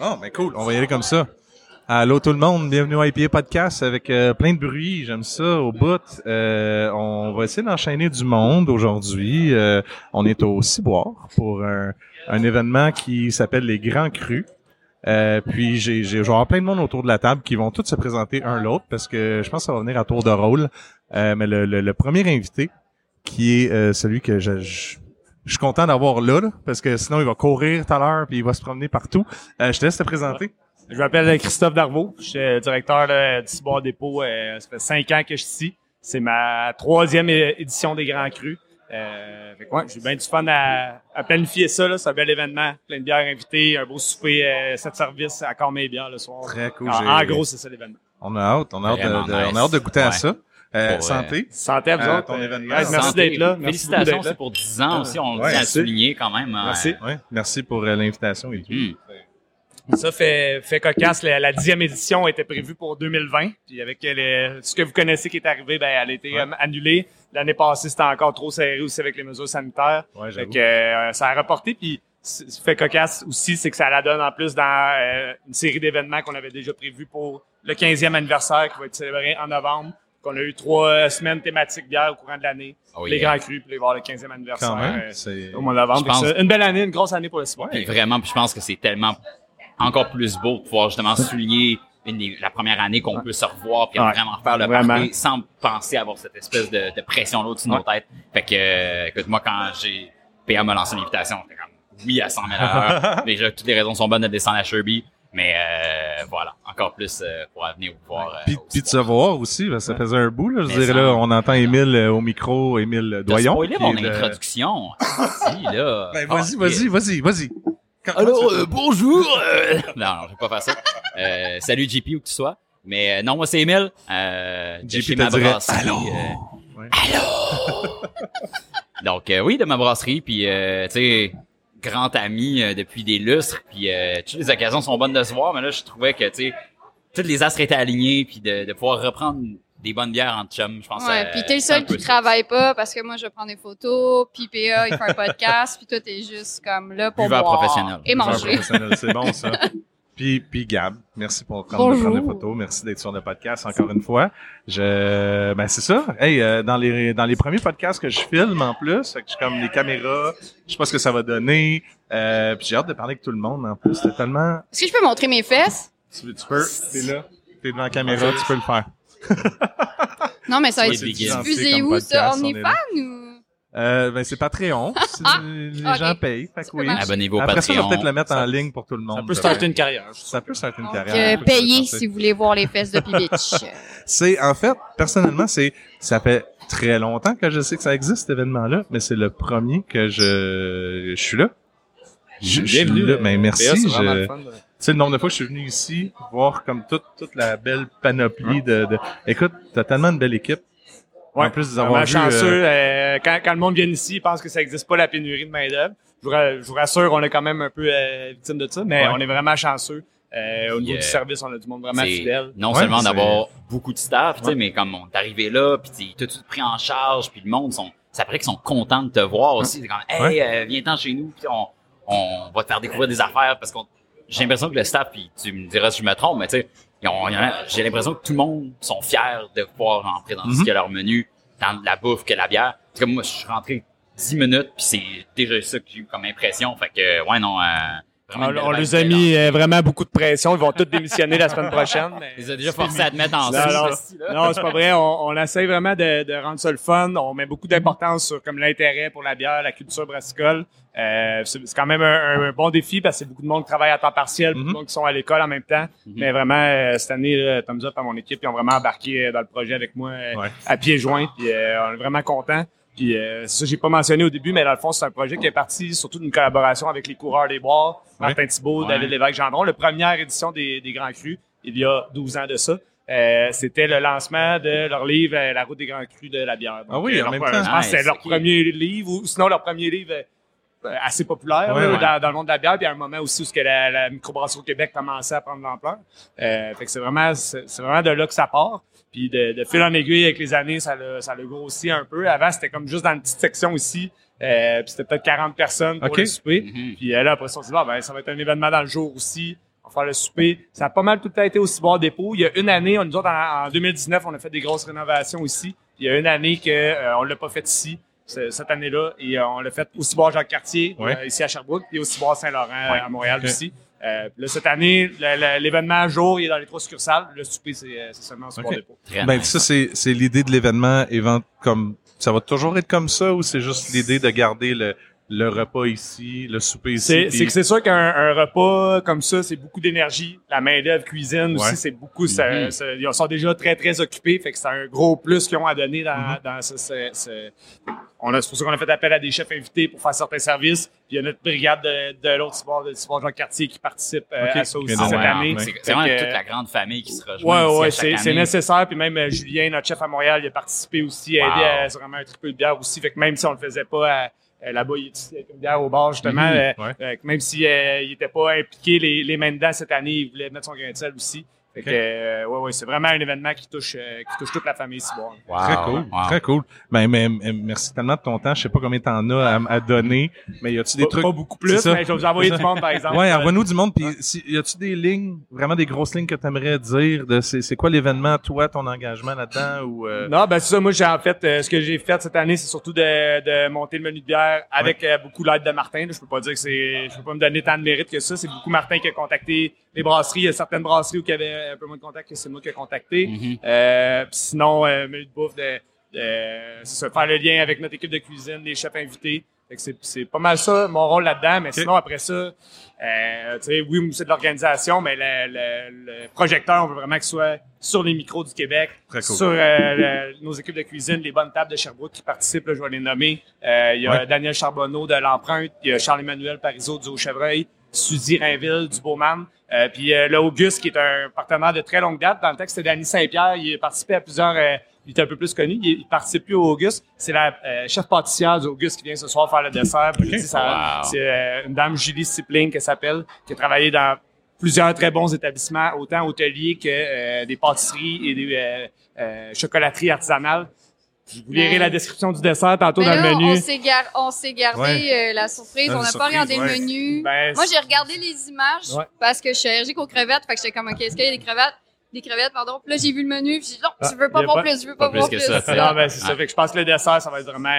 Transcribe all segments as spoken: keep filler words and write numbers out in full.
Oh, ben cool. On va y aller comme ça. Allô tout le monde, bienvenue à I P A Podcast avec euh, plein de bruit, j'aime ça au bout. Euh, on va essayer d'enchaîner du monde aujourd'hui. Euh, on est au Ciboire pour un, un événement qui s'appelle les Grands Crus. Euh, puis j'ai, j'ai, je vais avoir plein de monde autour de la table qui vont tous se présenter un l'autre parce que je pense que ça va venir à tour de rôle. Euh, mais le, le, le premier invité, qui est euh, celui que je, je, je suis content d'avoir là, là, parce que sinon il va courir tout à l'heure puis il va se promener partout. Euh, je te laisse te présenter. Je m'appelle Christophe Darvaux, je suis directeur là, du Ciboire Dépôt. Euh, ça fait cinq ans que je suis ici. C'est ma troisième é- édition des Grands Crus. Euh, fait que ouais, j'ai bien du fun à, à planifier ça. Là. C'est un bel événement, plein de bières invitées, un beau souper, euh, sept services à Cormeilles-Bières le soir. Très cool. En, en gros, c'est ça l'événement. On a hâte, on a hâte, de, de, nice. on a hâte de goûter ouais. à ça. Euh, Pour, santé. Santé à vous Euh, autres. ton Euh, événement. guys, merci Santé. d'être là. Merci Félicitations, beaucoup d'être c'est là. pour dix ans aussi, on le Ouais, tient à merci. souligner quand même. Merci. Euh, Ouais, merci pour euh, l'invitation et tout. hmm. Ça fait, fait cocasse. La, la dixième édition était prévue pour deux mille vingt. Puis avec les, ce que vous connaissez qui est arrivé, ben, elle a été Ouais. euh, annulée. L'année passée, c'était encore trop serré aussi avec les mesures sanitaires. Ouais, Fait j'avoue. que, euh, ça a reporté. Puis ce qui fait cocasse aussi, c'est que ça la donne en plus dans euh, une série d'événements qu'on avait déjà prévus pour le quinzième anniversaire qui va être célébré en novembre. Qu'on a eu trois euh, semaines thématiques bière au courant de l'année. Oh, les yeah. Grands Crus, puis il va y avoir le quinzième anniversaire Quand même, euh, c'est... au mois de novembre. Je pense- Fait que c'est Une belle année, une grosse année pour le Ciboire. Puis vraiment, puis je pense que c'est tellement encore plus beau de pouvoir justement souligner une des- la première année qu'on peut se revoir puis Ouais. vraiment faire le Vraiment. party sans penser avoir cette espèce de, de pression-là au-dessus de nos têtes. Fait que, euh, écoute, moi, quand j'ai P A m'a lancé une invitation, j'étais comme oui à cent mille à l'heure. Déjà, toutes les raisons sont bonnes de descendre à Sherby. Mais euh, voilà, encore plus euh, pour venir vous voir. Euh, Puis, au puis de se Ciboire. voir aussi, parce que ça faisait un bout, là. Je Mais dirais, ça- là, on entend Émile euh, au micro, Émile T'as Doyon. spoilé qui mon est le- introduction. si, là. Ben, Ah, vas-y, vas-y, vas-y, vas-y. Quand- Alors, comment tu euh, bonjour! euh, non, non, je vais pas faire ça. Euh, salut J P, où que tu sois. Mais euh, non, moi, c'est Émile. Euh, de J P chez te ma dirait, brasserie. allô? euh, Ouais. allô? Donc, euh, oui, de ma brasserie. Puis, euh, tu sais, grand ami euh, depuis des lustres. Puis, euh, toutes les occasions sont bonnes de se voir. Mais là, je trouvais que, tu sais, toutes les astres étaient alignés. Puis, de, de pouvoir reprendre des bonnes bières en chum, je pense. Ouais, euh, puis t'es le c'est un seul peu qui ça. travaille pas parce que moi je prends des photos, puis P A il fait un podcast, puis toi t'es juste comme là pour Buveur boire professionnel. et Buveur manger. professionnel, c'est bon, ça. Puis, puis Gab, merci pour prendre, de Bonjour. prendre des photos, merci d'être sur le podcast encore une fois. Je, ben c'est ça. Hey, euh, dans les dans les premiers podcasts que je filme en plus, fait que je suis comme les caméras, je sais pas ce que ça va donner. Euh, puis j'ai hâte de parler avec tout le monde en plus. C'était tellement. Est-ce que je peux montrer mes fesses? Tu, tu peux, t'es là, t'es devant la caméra, tu peux le faire. Non, mais ça va C'est être big. diffusé Comme où ça? podcast, On on est est fan là. ou? Euh, ben c'est Patreon. Si Ah, les ok. gens payent, fait que Ça peut oui. marcher. Abonnez-vous au Après ça, on va Patreon. peut-être le mettre en Ça- ligne pour tout le monde. Ça peut starter une carrière. Ça peut starter une Donc, carrière. euh, payez si vous voulez voir les fesses de Pibitch. C'est, en fait, personnellement, c'est, ça fait très longtemps que je sais que ça existe, cet événement-là, mais c'est le premier que je, je suis là. Je, je suis Bienvenue. là. Ben, merci. P A, c'est vraiment Je- le fun, là. Tu sais, le nombre de fois que je suis venu ici, voir comme toute, toute la belle panoplie de, de, écoute, t'as tellement une belle équipe. Ouais, En plus vraiment d'avoir vu, chanceux. euh, euh, quand, quand le monde vient ici, il pense que ça existe pas la pénurie de main d'œuvre. Je vous, ra- je vous rassure, on est quand même un peu euh, victime de ça, mais Ouais. on est vraiment chanceux. Euh, au niveau Yeah. du service, on a du monde vraiment C'est fidèle. non Ouais, seulement c'est- d'avoir beaucoup de staff, tu sais, Ouais. mais comme on est arrivé là, puis t'es tout pris en charge, puis le monde sont, ça paraît qu'ils sont contents de te voir aussi. C'est comme, hey, euh, viens-t'en chez nous, puis on, on va te faire découvrir des affaires parce qu'on, j'ai l'impression que le staff, puis tu me diras si je me trompe, mais tu sais, ils ont- il y en a- j'ai l'impression que tout le monde sont fiers de pouvoir en présenter ce Mhm. qu'il y a à leur menu, tant de la bouffe que la bière. C'est comme moi, je suis rentré dix minutes, puis c'est déjà ça que j'ai eu comme impression. Fait que, ouais, non, euh, vraiment On, une belle on vibe les a là. mis euh, vraiment beaucoup de pression. Ils vont tous démissionner la semaine prochaine. Mais Ils ont déjà forcé à te mettre en Non, non, sauce, là. non, c'est pas vrai. On, on essaye vraiment de, de rendre ça le fun. On met beaucoup d'importance sur comme l'intérêt pour la bière, la culture brassicole. Euh, c'est c'est quand même un, un bon défi parce que c'est beaucoup de monde qui travaille à temps partiel, beaucoup de Mhm. monde qui sont à l'école en même temps. Mais vraiment, euh, cette année, là, Thumbs Up à mon équipe, ils ont vraiment embarqué euh, dans le projet avec moi euh, Ouais. à pieds joints. Puis euh, on est vraiment contents. Puis euh, c'est ça, j'ai pas mentionné au début, mais dans le fond, c'est un projet qui est parti surtout d'une collaboration avec les coureurs des bois, Martin Thibault, Ouais. David Lévesque-Gendron, la première édition des, des Grands Crus, il y a douze ans de ça. Euh, c'était le lancement de leur livre euh, La route des Grands Crus de la bière. Ah oui, euh, en leur- même Je temps. pense que c'est Nice, leur ok. premier livre, ou sinon leur premier livre euh, assez populaire Ouais, là, ouais. Dans, dans le monde de la bière, puis à un moment aussi où ce que la, la microbrasserie au Québec commençait à prendre de l'ampleur. Euh, fait que c'est vraiment, c'est, c'est vraiment de là que ça part. Puis de, de fil en aiguille avec les années, ça l'a, ça l'a grossi un peu. Avant, c'était comme juste dans une petite section ici. Euh, puis c'était peut-être quarante personnes pour Ok. le souper. Mhm. Puis euh, là, après ça, on s'est dit, ah, ben, ça va être un événement dans le jour aussi. on va faire le souper. Ça a pas mal tout le temps été au Ciboire Dépôt. Il y a une année, on, nous autres, en, en deux mille dix-neuf, on a fait des grosses rénovations ici. Il y a une année que euh, on l'a pas fait ici, cette année-là, et euh, on l'a fait au Ciboire Jacques-Cartier, ouais. euh, ici à Sherbrooke, et au Ciboire Saint-Laurent ouais. à Montréal okay. aussi. Euh, là, cette année, le, le, l'événement à jour, il est dans les trois succursales. Le souper, c'est, c'est seulement au Ciboire okay. Dépôt. Très Ben, nice. ça, c'est, c'est l'idée de l'événement, évent- comme, ça va toujours être comme ça, ou c'est juste l'idée de garder le, le repas ici, le souper ici? C'est, puis... c'est que c'est sûr qu'un un repas comme ça, c'est beaucoup d'énergie. La main-d'œuvre cuisine aussi, ouais. c'est beaucoup, ça, Mm-hmm. ça, ils sont déjà très, très occupés. Fait que c'est un gros plus qu'ils ont à donner dans, Mm-hmm. dans ce, ce, ce- on a, c'est pour ça qu'on a fait appel à des chefs invités pour faire certains services. Puis il y a notre brigade de, de l'autre Ciboire, de Ciboire Jacques-Cartier qui participe euh, Ok. à ça aussi Ah cette ouais, année. C'est, ouais. c'est vraiment Fait que, toute la grande famille qui se rejoint. Ouais, ici ouais, à chaque c'est, c'est année. nécessaire. Puis même euh, Julien, notre chef à Montréal, il a participé aussi, a Wow. aidé à, c'est vraiment un triple de bière aussi. Fait que même si on le faisait pas à, à là-bas, il était avec une bière au bar, justement. Mhm. euh, Ouais. euh, même si euh, il était pas impliqué les, les mains dedans cette année, il voulait mettre son grain de sel aussi. Fait Ok. que, euh, ouais, ouais, c'est vraiment un événement qui touche, euh, qui touche toute la famille Ciboire. Wow. Très cool, Wow. très cool. Ben, mais, mais merci tellement de ton temps. Je sais pas combien t'en as à, à donner, mais y a-tu des Pas, trucs? pas beaucoup C'est plus, ça. mais je vais vous envoyer C'est du ça. monde, par exemple. Ouais, Euh, envoie-nous du monde. Puis, si, y a-tu des lignes, vraiment des grosses lignes que t'aimerais dire de c'est, c'est quoi l'événement, toi, ton engagement là-dedans ou euh... Non, ben c'est ça. Moi, j'ai en fait, euh, ce que j'ai fait cette année, c'est surtout de, de monter le menu de bière avec euh, beaucoup l'aide de Martin. Là. Je peux pas dire que c'est, je peux pas me donner tant de mérite que ça. C'est beaucoup Martin qui a contacté les brasseries. Il y a certaines brasseries où il y avait un peu moins de contact que c'est moi qui ai contacté. Mhm. Euh, pis sinon, euh, menu de bouffe, de, de c'est ça, faire le lien avec notre équipe de cuisine, les chefs invités. Fait que c'est, c'est pas mal ça, mon rôle là-dedans. Mais sinon, après ça, euh, tu sais, oui, c'est de l'organisation, mais le, le, le projecteur, on veut vraiment qu'il soit sur les micros du Québec, Très cool. sur euh, le- nos équipes de cuisine, les bonnes tables de Sherbrooke qui participent, là, je vais les nommer. Euh, Il y a Ouais. Daniel Charbonneau de l'Empreinte, il y a Charles-Emmanuel Parizeau du Haut-Chevreuil, Suzy Rainville du Beauman, euh, puis euh, là, Auguste, qui est un partenaire de très longue date. Dans le texte, c'était Danny Saint-Pierre. Il a participé à plusieurs... euh, il est un peu plus connu. Il, il participe plus au Auguste. C'est la euh, chef pâtissière du Auguste qui vient ce soir faire le dessert. Puis, tu sais, ça- Wow. C'est euh, une dame, Julie Sipling, qu'elle s'appelle, qui a travaillé dans plusieurs très bons établissements, autant hôteliers que euh, des pâtisseries et des euh, euh, chocolateries artisanales. Vous lirez Ben, la description du dessert tantôt Mais dans là, le menu. on s'est, gar- on s'est gardé Ouais. euh, la surprise. La on n'a pas surprise, regardé ouais. le menu. Ben, Moi, j'ai regardé les images Ouais. parce que je suis allergique aux crevettes. Fait que j'étais comme, OK, est-ce qu'il y a des crevettes? Des crevettes, pardon. Puis là, j'ai vu le menu. Puis j'ai dit, non, Ah, je veux y pas a voir pas- plus. Je veux pas pas, plus voir que plus. ça, tu sais. Non, ben, c'est ça. Ouais. Fait que je pense que le dessert, ça va être vraiment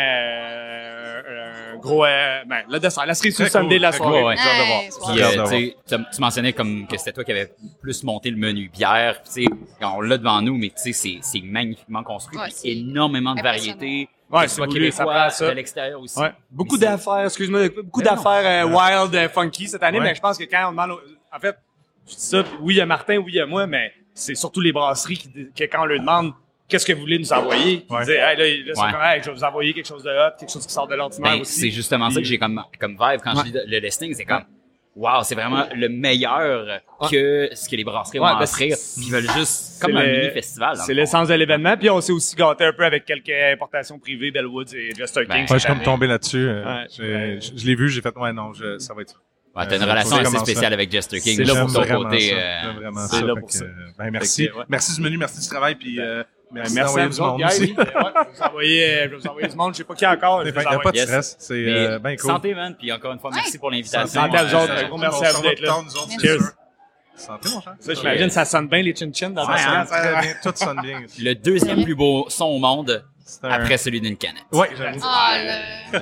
euh, un gros... euh, ben, le dessert, la cerise sur le Très Sunday de la cool, soirée. Ouais, ouais. J'ai hâte de voir. Hey, Puis, J'ai hâte de euh, tu sais, tu tu mentionnais comme que c'était toi qui avais plus monté le menu bière. Puis, tu sais, on l'a devant nous, mais tu sais, c'est, c'est magnifiquement construit. Ouais, puis c'est énormément de impressionnant. variétés. Ouais, que ce si soit vous voulez, ça québécois, prend ça. de l'extérieur aussi. Ouais. Beaucoup Puis c'est- d'affaires, excuse-moi, beaucoup Mais non. d'affaires euh, wild, euh, funky cette année, Ouais. mais je pense que quand on demande, aux- en fait, je dis ça, puis oui, il y a Martin, oui, il y a moi, mais c'est surtout les brasseries qui, que quand on leur demande qu'est-ce que vous voulez nous envoyer, Ouais. ils disent, hey, là, là, c'est Ouais. comme, hey, je vais vous envoyer quelque chose de hot, quelque chose qui sort de l'ordinaire Ben, aussi. c'est justement ça que j'ai comme, comme vibe quand Ouais. je lis le listing. C'est comme, wow, c'est vraiment le meilleur que ce que les brasseries Ouais, vont ben, offrir. c'est- Puis ils veulent juste, c'est comme un le- mini-festival. dans C'est le fond. l'essence de l'événement, puis on s'est aussi gâté un peu avec quelques importations privées, Bellwoods et Jester Ben, King. Ouais, je cette suis comme année. tombé là-dessus. euh, Ouais. j'ai- Ouais. je, je l'ai vu, j'ai fait, ouais, non, je, ça va être ça. Ouais, t'as une Euh, relation faut assez commencer. spéciale avec Jester King. C'est là J'aime pour ton vraiment côté. ça. euh, J'aime vraiment c'est ça. là Fait pour que, ça. euh, ben, merci. Fait que, ouais. Merci du menu, merci du travail, puis euh, merci Ben, merci d'envoyer à du vous autres, monde guys. aussi. Ouais, je vais vous envoyer, euh, je vais vous envoyer du monde. Je sais pas qui encore. je Il vais n'y vous a pas de Yes. stress, c'est Mais euh, bien cool. santé, man. Puis encore une fois, merci pour l'invitation. Santé à vous autres. Euh, Un gros merci à vous d'être là. Nous autres, c'est Cheers. sûr. Santé, mon cher. Ça, j'imagine, ça sonne bien les chin-chin dans Ouais, ma hein, salle. très bien. Tout sonne bien. Le deuxième plus beau son au monde C'est un- après celui d'une canette. Ouais, j'avoue. Ah, le...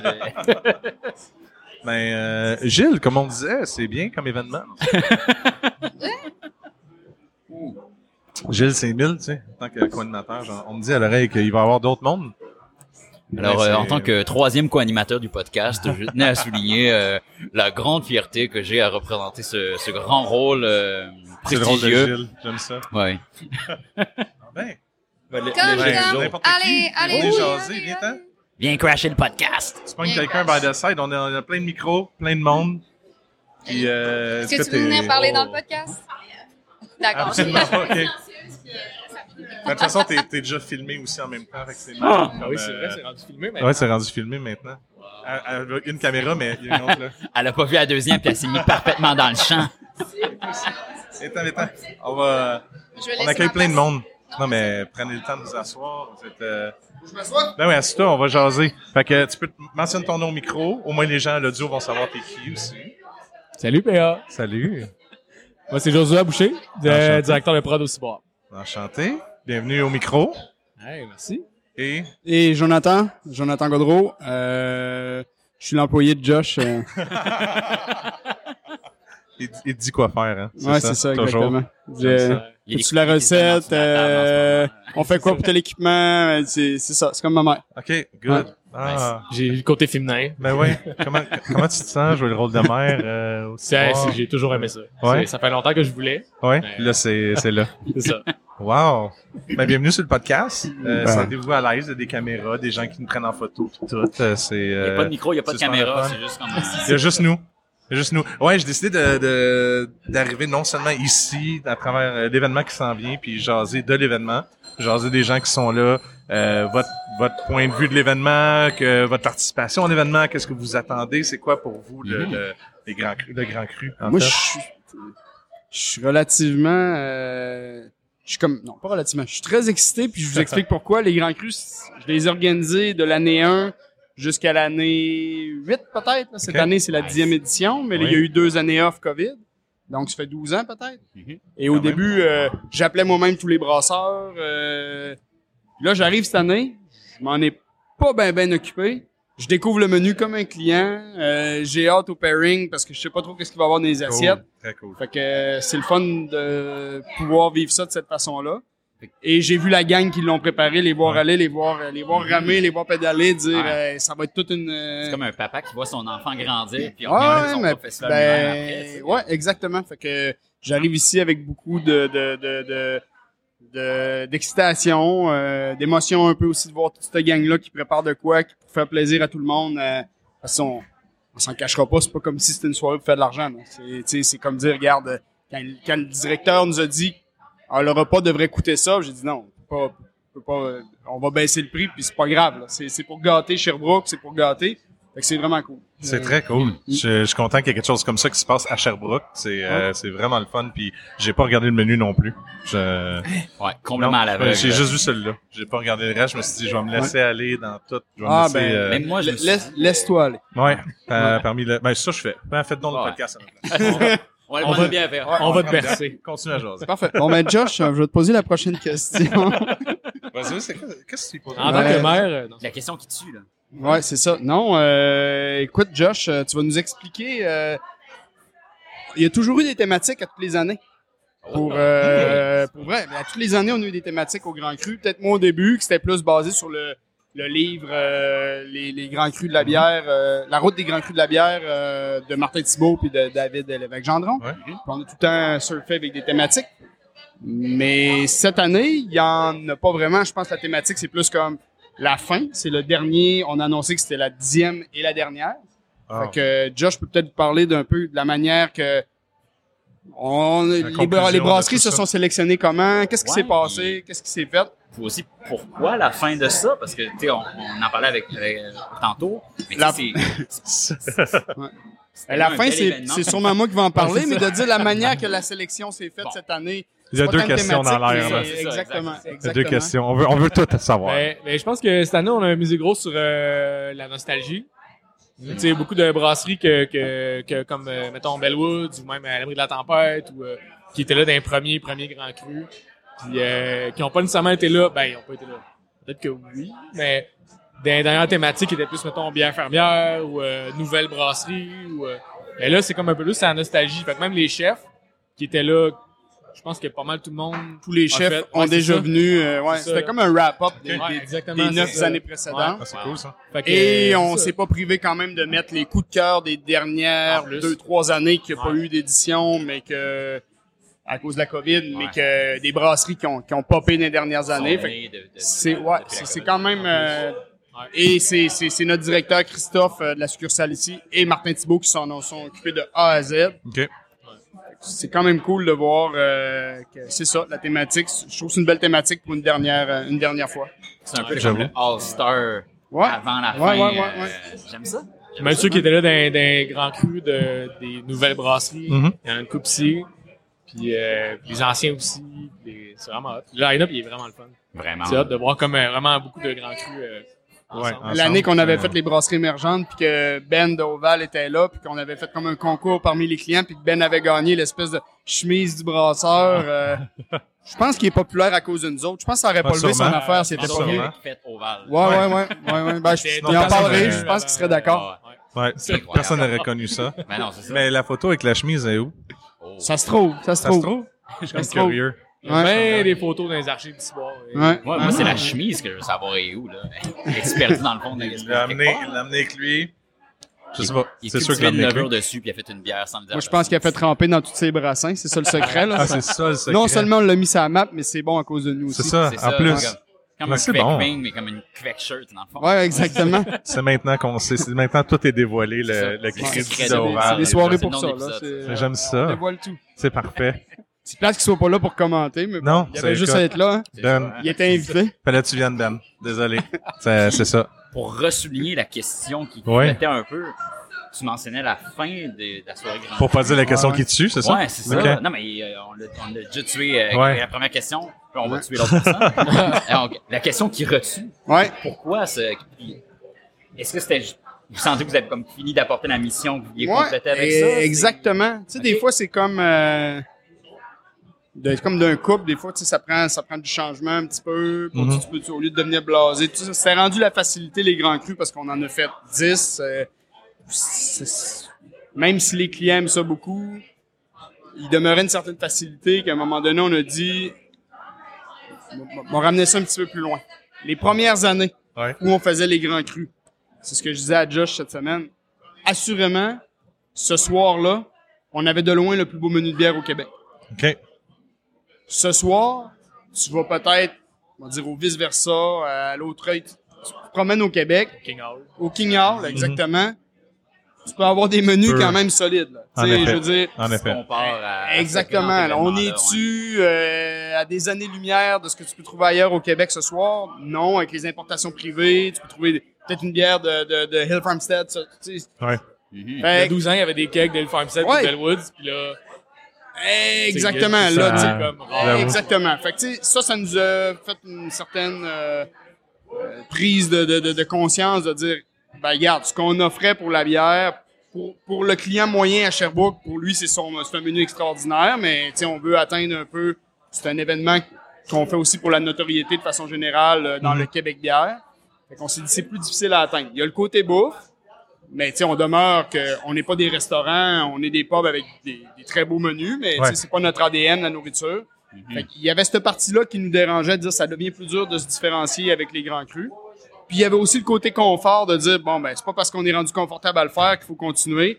Ben, euh, Gilles, comme on disait, c'est bien comme événement. Gilles Saint-Mille, tu sais, en tant que co-animateur, genre, on me dit à l'oreille qu'il va y avoir d'autres mondes. Alors, Ben, euh, c'est- en tant que troisième co-animateur du podcast, je tenais à souligner euh, la grande fierté que j'ai à représenter ce, ce grand rôle euh, C'est drôle de prestigieux. Gilles, j'aime ça. Ouais. Ah ben, Le- Comme, le- ben, comme. n'importe Allez, qui. allez, Venez oui, jaser, allez, viens ten. allez. Viens crasher le podcast. Tu pognes Bien quelqu'un by the side, on a, on a plein de micros, plein de monde. Puis, euh, Est-ce que tout tu veux venir est- parler dans oh. le podcast? D'accord. Absolument pas, ok. De toute façon, t'es, t'es déjà filmé aussi en même temps. Fait que c'est Ah, comme, oui, c'est euh, vrai, c'est rendu filmé. Mais... Ouais, c'est rendu filmé maintenant. À- Avec une caméra, mais il y a une autre là. Elle a pas vu la deuxième, puis elle s'est mise parfaitement dans le champ. Attends, attends. On va. Je vais On laisser accueille ma plein de place. monde. Non, mais prenez le temps de vous asseoir. Vous êtes, euh... Ben oui, assis-toi, on va jaser. Fait que tu peux te mentionner ton nom au micro. Au moins, les gens à l'audio vont savoir t'es qui aussi. Salut, P A. Salut. Moi, c'est Josué Boucher, de- Enchanté. directeur de prod au Ciboire. Enchanté. Bienvenue au micro. Hey, merci. Et Et Jonathan, Jonathan Godreau, euh, je suis l'employé de Josh. euh, il, il te dit quoi faire, hein? ouais, c'est ça, toujours. exactement. J'aime Je- ça. Il y a Fais-tu des la cookies qui se donnent en dessous recette? de la table en ce euh, moment. on fait quoi pour tel équipement? C'est, c'est ça, c'est comme ma mère. OK, good. Ah, J'ai le côté féminin. ben oui. Comment, comment tu te sens jouer le rôle de mère euh, au C'est, Ciboire? c'est- j'ai toujours aimé ça. Ouais. C'est- Ça fait longtemps que je voulais. Ouais, Ouais. là, c'est, c'est là. C'est ça. Wow! Ben, bienvenue sur le podcast. Euh, Ben. Sentez-vous à l'aise, il y a des caméras, des gens qui nous prennent en photo, tout, tout. Euh, c'est, Il n'y a euh, pas de micro, il n'y a pas de c'est super caméra, le fun. c'est juste comme... Il y a juste nous. Il y a juste nous. Ouais, j'ai décidé de, de, d'arriver non seulement ici, à travers euh, l'événement qui s'en vient, puis jaser de l'événement, jaser des gens qui sont là, euh, votre, votre point de vue de l'événement, que votre participation à l'événement, qu'est-ce que vous attendez, c'est quoi pour vous le, le, les grands crus, le grand cru, en Moi, fait? je suis, je suis relativement, euh, je suis comme, non, pas relativement, je suis très excité, puis je vous explique pourquoi. Les Grands Crus, je les ai organisés de l'année un jusqu'à l'année huit, peut-être. là. Cette Ok. année, c'est la Nice. dixième édition, mais là, Oui. il y a eu deux années off COVID. Donc, ça fait douze ans, peut-être. Mhm. Et au Quand même. début, euh, j'appelais moi-même tous les brasseurs. Euh, là, j'arrive cette année, je m'en ai pas bien ben occupé. Je découvre le menu comme un client. Euh, j'ai hâte au pairing parce que je sais pas trop qu'est-ce qu'il va y avoir dans les assiettes. Cool. Très cool. Fait que euh, c'est le fun de pouvoir vivre ça de cette façon-là. Et j'ai vu la gang qui l'ont préparé, les voir Ouais. aller, les voir, euh, les voir ramer, les voir pédaler, dire Ouais. euh, ça va être toute une. euh, C'est comme un papa qui voit son enfant grandir, puis on Ouais, revient ouais, son mais, propre festival lui-même après, tu ben, sais. ouais, exactement. Fait que j'arrive ici avec beaucoup de de de de, de- d'excitation, euh, d'émotion un peu aussi de voir toute cette gang-là qui prépare de quoi, qui pour faire plaisir à tout le monde. Euh, parce qu'on on s'en cachera pas, c'est pas comme si c'était une soirée pour faire de l'argent. là. C'est, tu sais, c'est comme dire, regarde, euh, quand, quand le directeur nous a dit, ah, le repas devrait coûter ça, j'ai dit non, on peut pas, on peut pas, euh, on va baisser le prix, puis c'est pas grave. Là. C'est, c'est pour gâter Sherbrooke, c'est pour gâter. Fait que c'est vraiment cool. C'est Euh, très cool. Je, je suis content qu'il y ait quelque chose comme ça qui se passe à Sherbrooke. C'est, euh, c'est vraiment le fun. Puis j'ai pas regardé le menu non plus. Je, Ouais, complètement non, à l'aveugle. j'ai juste vu celui-là. J'ai pas regardé le reste. Je me suis dit, je vais me laisser aller dans tout. Je vais Ah, me laisser, ben, euh, Même moi, je me suis Laisse, dit, laisse-toi aller. ouais, euh, parmi le, ben ça je fais. Ben faites donc le Ouais. podcast. à ma place. on va On on va- va bien faire. On va te bercer. Continue à jaser. Parfait. Bon, ben, Josh, je vais te poser la prochaine question. Vas-y, c'est quoi- qu'est-ce que tu poses? En tant Ouais. que maire, euh, non. La question qui tue, là. Ouais, c'est ça. Non, euh, écoute, Josh, euh, tu vas nous expliquer. euh, il y a toujours eu des thématiques à toutes les années. Pour, euh, pour vrai, mais à toutes les années, on a eu des thématiques au Grand Cru. Peut-être moi au début, que c'était plus basé sur le, le livre euh, les, les Grands Crus de la bière, euh, La route des Grands Crus de la bière euh, de Martin Thibault puis de David Lévesque-Gendron. Ouais. Puis on a tout le temps surfé avec des thématiques. Mais cette année, il y en a pas vraiment. Je pense que la thématique, c'est plus comme la fin. C'est le dernier. On a annoncé que c'était la dixième et la dernière. Ah. Fait que Josh peut peut-être vous parler d'un peu de la manière que on, les, conclusion bra- les de brasseries tout se ça. sont sélectionnées comment, qu'est-ce qui Ouais, s'est passé, qu'est-ce qui s'est fait. Puis aussi, pourquoi la fin de ça? Parce que, tu sais, on, on en parlait avec, avec euh, tantôt. Mais La- tu sais, c'est... Ouais. c'était À la un fin, bel c'est événement. c'est sûrement moi qui vais en parler, c'est mais de dire la manière que la sélection s'est faite Bon. cette année. Il y a c'est deux pas tant une questions dans thématique, l'air, mais là. C'est ça, Exactement, exact. Il y a exactement. deux questions. On veut, on veut tout savoir. Ben, ben, je pense que cette année, on a misé gros sur euh, la nostalgie. Tu sais, beaucoup de brasseries que, que, que comme, euh, mettons, Bellwoods ou même à l'abri de la tempête ou euh, qui étaient là dans les premiers, premiers grands crus. Puis euh, qui n'ont pas nécessairement été là. Ben, ils n'ont pas été là. Peut-être que oui, mais dans les dernières thématiques qui étaient plus, mettons, bière fermière ou euh, nouvelle brasserie. Ou, euh, ben là, c'est comme un peu plus la nostalgie. Fait que même les chefs qui étaient là, je pense que pas mal tout le monde. Tous les en chefs fait, ont ouais, c'est déjà ça. venu. euh, ouais, C'est ça, c'était là. comme un wrap-up des, Ouais, des- exactement, des neuf c'est ça. années précédentes. Ah, c'est cool, ça. Fait que, Et euh, on c'est s'est ça. pas privé quand même de mettre les coups de cœur des dernières En plus. deux, trois années qu'il n'y a pas Ouais. eu d'édition, mais que à cause de la COVID, mais Ouais. que des brasseries qui ont, qui ont popé dans les dernières années. Fait que Sonné de- de- c'est de- ouais, depuis c'est la c'est COVID. quand même euh, Ouais. et c'est c'est c'est notre directeur Christophe euh, de la succursale ici et Martin Thibault qui s'en sont occupés de A à Z. OK. C'est quand même cool de voir euh, que c'est ça la thématique. Je trouve que c'est une belle thématique pour une dernière euh, une dernière fois. C'est un peu J'avoue. comme le All-Star Ouais. avant la Ouais, fin. ouais, ouais, euh, ouais. J'aime ça. J'aime Même ça. ceux qui étaient là dans, dans les grands crus de, des nouvelles brasseries. Mhm. Il y en a une couple ici. Puis euh, les anciens aussi. Les- C'est vraiment hot. Le line-up, il est vraiment le fun. Vraiment. C'est hot de voir comme euh, vraiment beaucoup de grands crus euh, ensemble. ensemble. L'année qu'on avait euh, fait les brasseries émergentes, puis que Ben d'Oval était là, puis qu'on avait fait comme un concours parmi les clients, puis que Ben avait gagné l'espèce de chemise du brasseur. euh, je pense qu'il est populaire à cause de nous autres. Je pense que ça aurait pas Ouais, levé son sûrement. affaire s'il était pas Sûrement. venu. Fête ovale. Ouais, ouais, ouais. ouais, ouais. Ben, je, C'est il en personne parlerait, n'aurait- je pense qu'il serait d'accord. Ouais, C'est incroyable. personne n'aurait connu ça. Mais non, c'est ça. Mais la photo avec la chemise est où? Oh. Ça se trouve, ça se Ça se trouve. trouve? Je suis se trouve. curieux. Il y a bien des photos dans les archives du soir. Ouais. Ouais, moi, c'est Ah. la chemise que je veux savoir est où, là. Elle est perdue dans le fond de la Il l'a amené, il l'a amené avec lui. Je sais pas. Il C'est a sûr qu'il cultivé l'a une amené avec levure lui. dessus, puis il a fait une bière sans le dire. Moi, je pense qu'il a fait tremper dans tous ses brassins. C'est ça le secret, là. Ah, c'est ça le secret. Non seulement on l'a mis sur la map, mais c'est bon à cause de nous aussi. C'est ça, C'est en ça, plus. Comme, comme Mais un c'est Quebec bon. ring, mais comme une Quebec shirt, dans le fond. Ouais, exactement. C'est maintenant qu'on sait. C'est maintenant tout est dévoilé, C'est ça. le, le C'est crédit secret C'est de des, d'Oval. c'est des c'est soirées le pour nom ça, de là. l'épisode. C'est- Mais j'aime ça. On dévoile tout. C'est parfait. C'est plate qu'il soit pas là pour commenter, mais bon, Non, il c'est avait juste le à cas. être là. Hein. C'est Ben, ça, hein. Il était invité. Fallait que tu viennes, Ben. Désolé. C'est c'est ça. Pour ressouligner la question qui Ouais. flottait un peu, tu mentionnais la fin de, de la soirée Grand Pour pas dire la question Ouais. qui tue, c'est ça? Ouais, c'est ça. Ok. Non, mais euh, on l'a on l'a déjà tué euh, avec Ouais. la première question, puis on va tuer l'autre personne. Donc, la question qui retue, Ouais. pourquoi ce... puis, est-ce que c'était... ju- Vous sentez que vous avez comme fini d'apporter la mission que vous vouliez Ouais, compléter avec et- ça? C'est- exactement. Tu sais, des Ok. fois, c'est comme, euh, de- comme d'un couple, des fois, tu sais, ça prend, ça prend du changement un petit peu, pour, Mhm. tu peux, tu- au lieu de devenir blasé. Tout ça, c'était rendu la facilité, les grands crus, parce qu'on en a fait dix. euh, c'est- même si les clients aiment ça beaucoup, il demeurait une certaine facilité qu'à un moment donné, on a dit, on ramenait ça un petit peu plus loin. Les premières années Ouais. où on faisait les grands crus, c'est ce que je disais à Josh cette semaine, assurément, ce soir-là, on avait de loin le plus beau menu de bière au Québec. OK. Ce soir, tu vas peut-être, on va dire au vice-versa, à l'autre œil, tu tu te promènes au Québec, King Hall. au King Hall, exactement. Tu peux avoir des menus Peu. quand même solides. Là. En Tu sais, effet. je veux dire, En Si effet. on compare à- exactement. à ce Là, on grand est-tu euh, à des années-lumière de ce que tu peux trouver ailleurs au Québec ce soir? Non, avec les importations privées, tu peux trouver peut-être une bière de, de, de Hill Farmstead. Ça, tu sais. Ouais. Mhm. Il y Fait a que- douze ans, il y avait des kegs de Hill Farmstead Ouais. et Bellwoods, puis là, Exactement, c'est là, tu sais, ça. comme rare. J'avoue. exactement. Fait que, tu sais, ça, ça nous a fait une certaine euh, euh, prise de, de, de, de conscience de dire, ben, regarde, ce qu'on offrait pour la bière, pour, pour le client moyen à Sherbrooke, pour lui, c'est son, c'est un menu extraordinaire, mais, tu sais, on veut atteindre un peu, c'est un événement qu'on fait aussi pour la notoriété de façon générale euh, dans Mhm. le Québec bière. Fait qu'on s'est dit, c'est plus difficile à atteindre. Il y a le côté bouffe, mais tu sais, on demeure que on n'est pas des restaurants, on est des pubs avec des, des très beaux menus, mais tu Ouais. sais, c'est pas notre A D N, la nourriture. Mhm. Fait qu'il y avait cette partie-là qui nous dérangeait, de dire ça devient plus dur de se différencier avec les grands crus. Puis il y avait aussi le côté confort de dire, bon, ben c'est pas parce qu'on est rendu confortable à le faire qu'il faut continuer.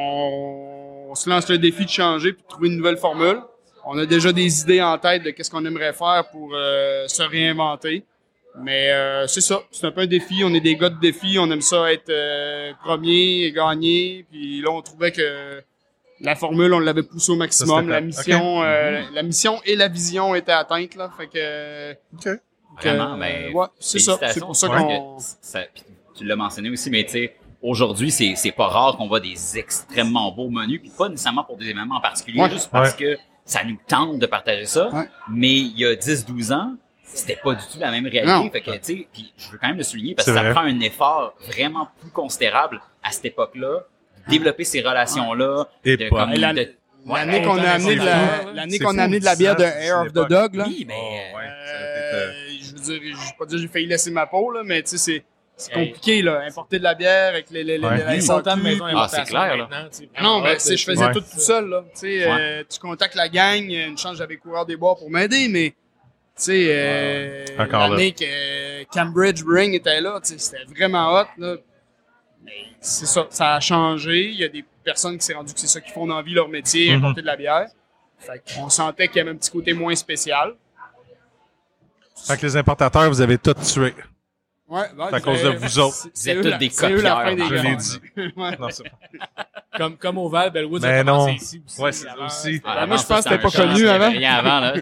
On, on se lance le défi de changer puis de trouver une nouvelle formule. On a déjà des idées en tête de qu'est-ce qu'on aimerait faire pour euh, se réinventer. Mais euh, c'est ça, c'est un peu un défi. On est des gars de défi, on aime ça être euh, premier et gagner. Puis là, on trouvait que la formule, on l'avait poussée au maximum. c'était La fait. mission, Ok. euh, la mission et la vision étaient atteintes là. Fait que, OK. Vraiment, que, mais ouais, c'est ça. C'est félicitations. pour ça Parce qu'on. que ça- puis tu l'as mentionné aussi, mais tu sais, aujourd'hui, c'est c'est pas rare qu'on voit des extrêmement beaux menus, puis pas nécessairement pour des événements en particulier, Ouais. juste parce que ça nous tente de partager ça. Ouais. Mais il y a dix douze ans, c'était pas du tout la même réalité. Non. Fait que, tu sais, puis je veux quand même le souligner parce C'est que ça vrai. prend un effort vraiment plus considérable à cette époque-là, de développer ces relations-là, Et de, pas. comme, Et la- de- L'année Ouais, qu'on a autant amené de c'est la, fou. l'année C'est qu'on fou, a amené de la bière de dix ans, c'est Air of the l'époque. Dog, là. Oui, mais Oh, ouais, ça a été, Euh, euh, je veux dire, je vais pas dire j'ai failli laisser ma peau, là, mais tu sais, c'est, c'est Hey. compliqué, là. Importer de la bière avec les, les, les, Ouais. les Il y a S A Q. autant de maisons Ah, c'est clair, là. maintenant, tu sais, Ah non, vraiment, ben, c'est, je faisais Ouais. tout tout seul, là. Tu sais, euh, tu contactes la gang, une chance j'avais coureur des bois pour m'aider, mais, tu sais, euh, Encore l'année que Cambridge Ring était là, tu sais, c'était vraiment hot, là. Mais c'est ça, ça a changé. Il y a des personnes qui s'est rendu que c'est ça qui font dans la vie leur métier, Mhm. importer de la bière. Fait qu'on sentait qu'il y avait un petit côté moins spécial. Fait que les importateurs, vous avez tout tué. Ouais, ouais, C'est à cause de vous autres. c'est- Vous c'est êtes eux tous la- des c'est eux la fin copieurs, des Je gars. l'ai dit. Ouais. Non, c'est Comme, comme Oval, Bellwoods Mais a commencé non. ici aussi. Ouais, c'est avant. aussi. Ah, Ben, avant, moi, je ça, pense que c'était c'était pas un connu chance, il y avant. avait rien avant, là.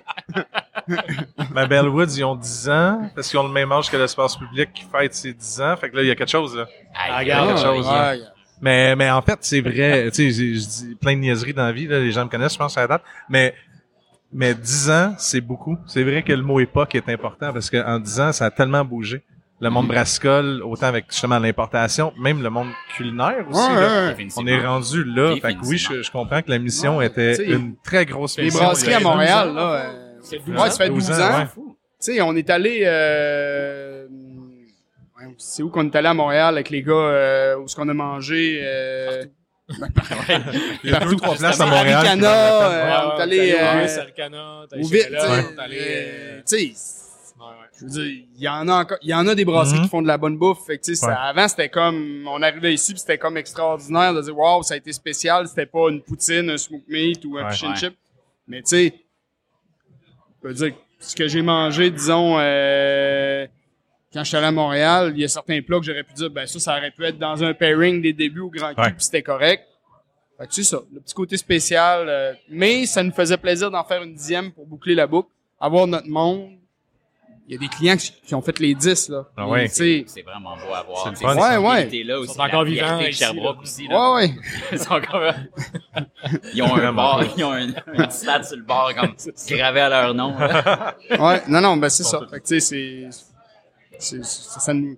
Mais Bellwoods, ils ont dix ans, parce qu'ils ont le même âge que l'espace public qui fête ses dix ans. Fait que là, il y a quelque chose, là. Ah, regarde, quelque chose, ouais, là. ouais. Mais, mais en fait, c'est vrai. Tu sais, j'ai- je dis plein de niaiseries dans la vie, là. Les gens me connaissent, je pense, à la date. Mais, mais dix ans, c'est beaucoup. C'est vrai que le mot époque est important parce qu'en dix ans, ça a tellement bougé. le monde brassicole, autant avec justement l'importation, même le monde culinaire aussi. Ouais, là. ouais. On est rendu là. Fait que oui, je, je comprends que la mission Ouais, était t'sais, une très grosse Les mission. brasseries à Il y a Montréal, douze ans. là. euh, C'est Ouais, ça fait douze ans. ouais. Tu sais, on est allé... Euh... ouais, c'est où qu'on est allé à Montréal avec les gars euh, où ce qu'on a mangé? Euh... Il y a deux ou trois places à À Montréal. qui Ricana, valent la peine. euh, on est allé... allé euh, au Saricana, t'as au vite, là, tu sais. on est allé, euh, euh, tu sais, ouais, ouais. je veux dire, il y en a encore, il y en a des brasseries Mhm. qui font de la bonne bouffe. Fait que, tu sais, ça- Ouais. avant, c'était comme, on arrivait ici pis c'était comme extraordinaire de dire, waouh, ça a été spécial. C'était pas une poutine, un smoke meat ou un Ouais. fish and Ouais. chip. Mais, tu sais, je veux dire, ce que j'ai mangé, disons, euh, quand je suis allé à Montréal, il y a certains plats que j'aurais pu dire, ben, ça, ça aurait pu être dans un pairing des débuts au Grand Cru Ouais. pis c'était correct. Fait que c'est ça, le petit côté spécial. euh, mais ça nous faisait plaisir d'en faire une dixième pour boucler la boucle, avoir notre monde. Il y a des clients qui, qui ont fait les dix, là. Ah ouais. Tu sais, C'est vraiment beau à voir. C'est le Tu fun. sais, Ouais, ouais. Ils étaient là aussi. sont encore la fierté vivants de ici, Sherbrooke là. aussi. Là. ouais, ouais. Ils sont encore... Ils ont un Vraiment bar, cool. ils ont un, un petit stade sur le bord comme gravé à leur nom. là. Ouais, non, non, ben c'est ça. Fait que, tu sais, c'est, c'est, c'est, ça nous,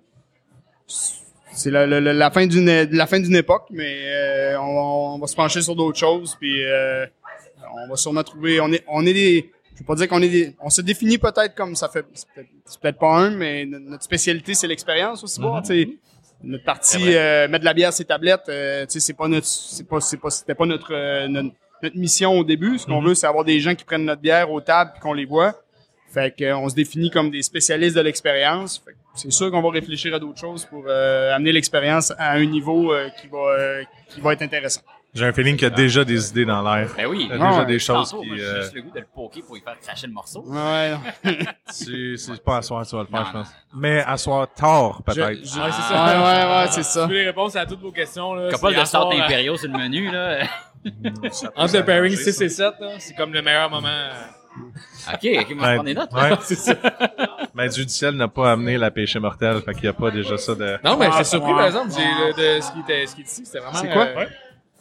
c'est la, la, la- la fin d'une, la fin d'une époque, mais euh, on, on va se pencher sur d'autres choses, puis euh, on va sûrement trouver, on est, on est des, je veux pas dire qu'on est des, on se définit peut-être comme ça fait, c'est peut-être, c'est peut-être pas un, mais no- notre spécialité c'est l'expérience aussi, bon, tu sais. Notre partie euh, mettre de la bière sur les tablettes, euh, tu sais, c'est pas notre, c'est pas, c'est pas, c'était pas notre, euh, notre, notre mission au début. Ce qu'on veut, c'est avoir des gens qui prennent notre bière aux tables puis qu'on les voit. Fait que, euh, on se définit comme des spécialistes de l'expérience. Fait que c'est sûr qu'on va réfléchir à d'autres choses pour euh, amener l'expérience à un niveau euh, qui va, euh, qui va être intéressant. J'ai un feeling qu'il y a déjà des idées dans l'air. Ben oui. Il y a déjà ouais. des choses Tantôt, qui... moi, j'ai euh, juste le goût de le poker pour lui faire cracher le morceau. Ouais. c'est c'est pas à soir tu vas le faire, Non, je pense. Mais à soir tard, peut-être. Je- je- Ah, ouais, c'est Ouais, ça. ouais, ouais, c'est Si ça. vous voulez les réponses à toutes vos questions, là. Couple c'est de à soir, start euh, impériaux sur le menu, là. Entre le pairing six et sept, là, c'est comme le meilleur moment. euh, OK, OK, moi, je prends des notes. Ouais, c'est ça. Mais Dieu du ciel n'a pas amené la péché mortelle, fait qu'il n'y a pas déjà ça de... Non, mais Ah, j'étais surpris, ouais. par exemple, j'ai, le- de ce qui était, ce qui était ici, c'était vraiment. C'est quoi? euh,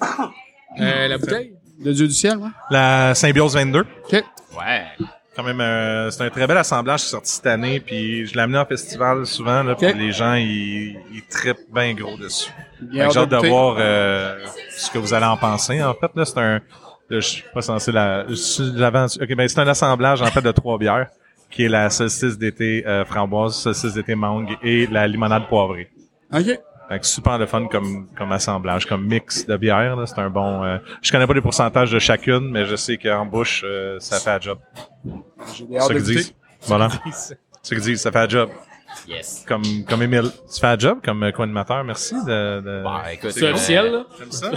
euh, la bouteille. Le Dieu du ciel, ouais. La Symbiose vingt-deux. OK. Ouais. Quand même, euh, c'est un très bel assemblage qui est sorti cette année, puis je l'ai amené en festival souvent, là, puis Ok. les gens, ils, ils trippent bien gros dessus. Bien Fait que j'ai hâte de goûter. voir euh, ce que vous allez en penser. En fait, là, c'est un... là, je suis pas censé la... je suis l'aventure- OK, ben c'est un assemblage, en fait, de trois bières, qui est la saucisse d'été euh, framboise, saucisse d'été mangue et la limonade poivrée. OK. Fait que super le fun comme comme assemblage, comme mix de bière. Là, c'est un bon. Euh, je connais pas les pourcentages de chacune, mais je sais qu'en bouche, euh, ça fait la job. J'ai des C'est hâte ça de qu'ils goûter. disent. Voilà. C'est ce qu'ils disent, ça fait la job. Yes. Comme comme Émile, tu fais la job comme euh, co-animateur. Merci de. de... Bah, écoute. C'est officiel, là. J'aime ça.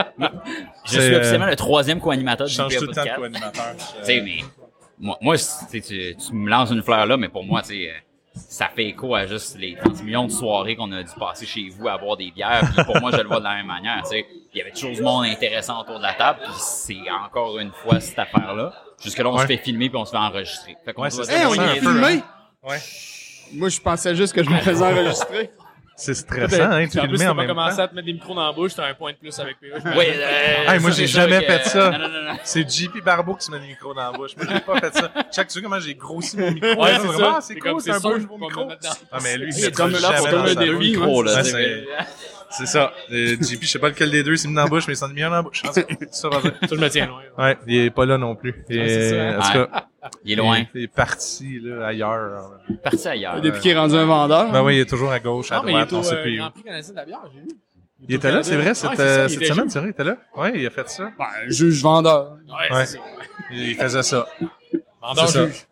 Je C'est, suis euh, officiellement le troisième co-animateur Je du change P A tout le temps de Podcast. co-animateur. Tu sais, mais moi, moi c'est- tu, tu me lances une fleur là, mais pour moi, tu sais, euh, ça fait écho à juste les trente millions de soirées qu'on a dû passer chez vous à boire des bières. Puis pour moi, je le vois de la même manière. Tu sais, il y avait toujours du monde intéressant autour de la table. Puis c'est encore une fois cette affaire-là. Jusque là, on Ouais. se fait filmer puis on se fait enregistrer. Fait qu'on Ouais, doit c'est se Hey, on ça, un est peu, filmé. Ouais. Moi, je pensais juste que je me faisais enregistrer. C'est stressant, hein, de Puis en plus, filmer t'as en pas même commencé temps. à te mettre des micros dans la bouche, t'as un point de plus avec P A. Oui, euh, Hey, moi, ça, j'ai c'est sûr jamais que- fait ça. Non, non, non, non. C'est J P Barbeau qui se met le micro dans la bouche. Moi, j'ai pas fait ça. Check, tu sais comment j'ai grossi mon micro? Ouais, là, c'est vraiment, ça. c'est C'est cool, comme c'est un c'est beau sûr nouveau qu'on va micro. mettre dans- Ah, mais lui, C'est c'est comme comme là, jamais faut dans comme un sa début, vie. micro, là. Ouais, c'est- c'est- C'est ça. Euh, J P, je sais pas lequel des deux s'est mis dans la bouche, mais il s'en est mis un dans la bouche. En tout cas, ça va dire. Ça, je me tiens loin. Ouais, il est pas là non plus. Il Ouais, c'est est, ça. en tout cas, Il est loin. Il est parti, là, ailleurs. Parti ailleurs. Depuis qu'il est rendu un vendeur. Ben oui, il est toujours à gauche, à Non, mais il est droite, on au sait euh, plus où. Grand Prix canadien de la bière, j'ai vu. Il était là, c'est vrai, Ouais, cette, c'est ça, euh, il cette était semaine, jeune. c'est vrai, il était là? Ouais, il a fait ça. Ben, juge vendeur. Ouais, Ouais. c'est ça. Il faisait ça. Vendeur C'est ça. juge.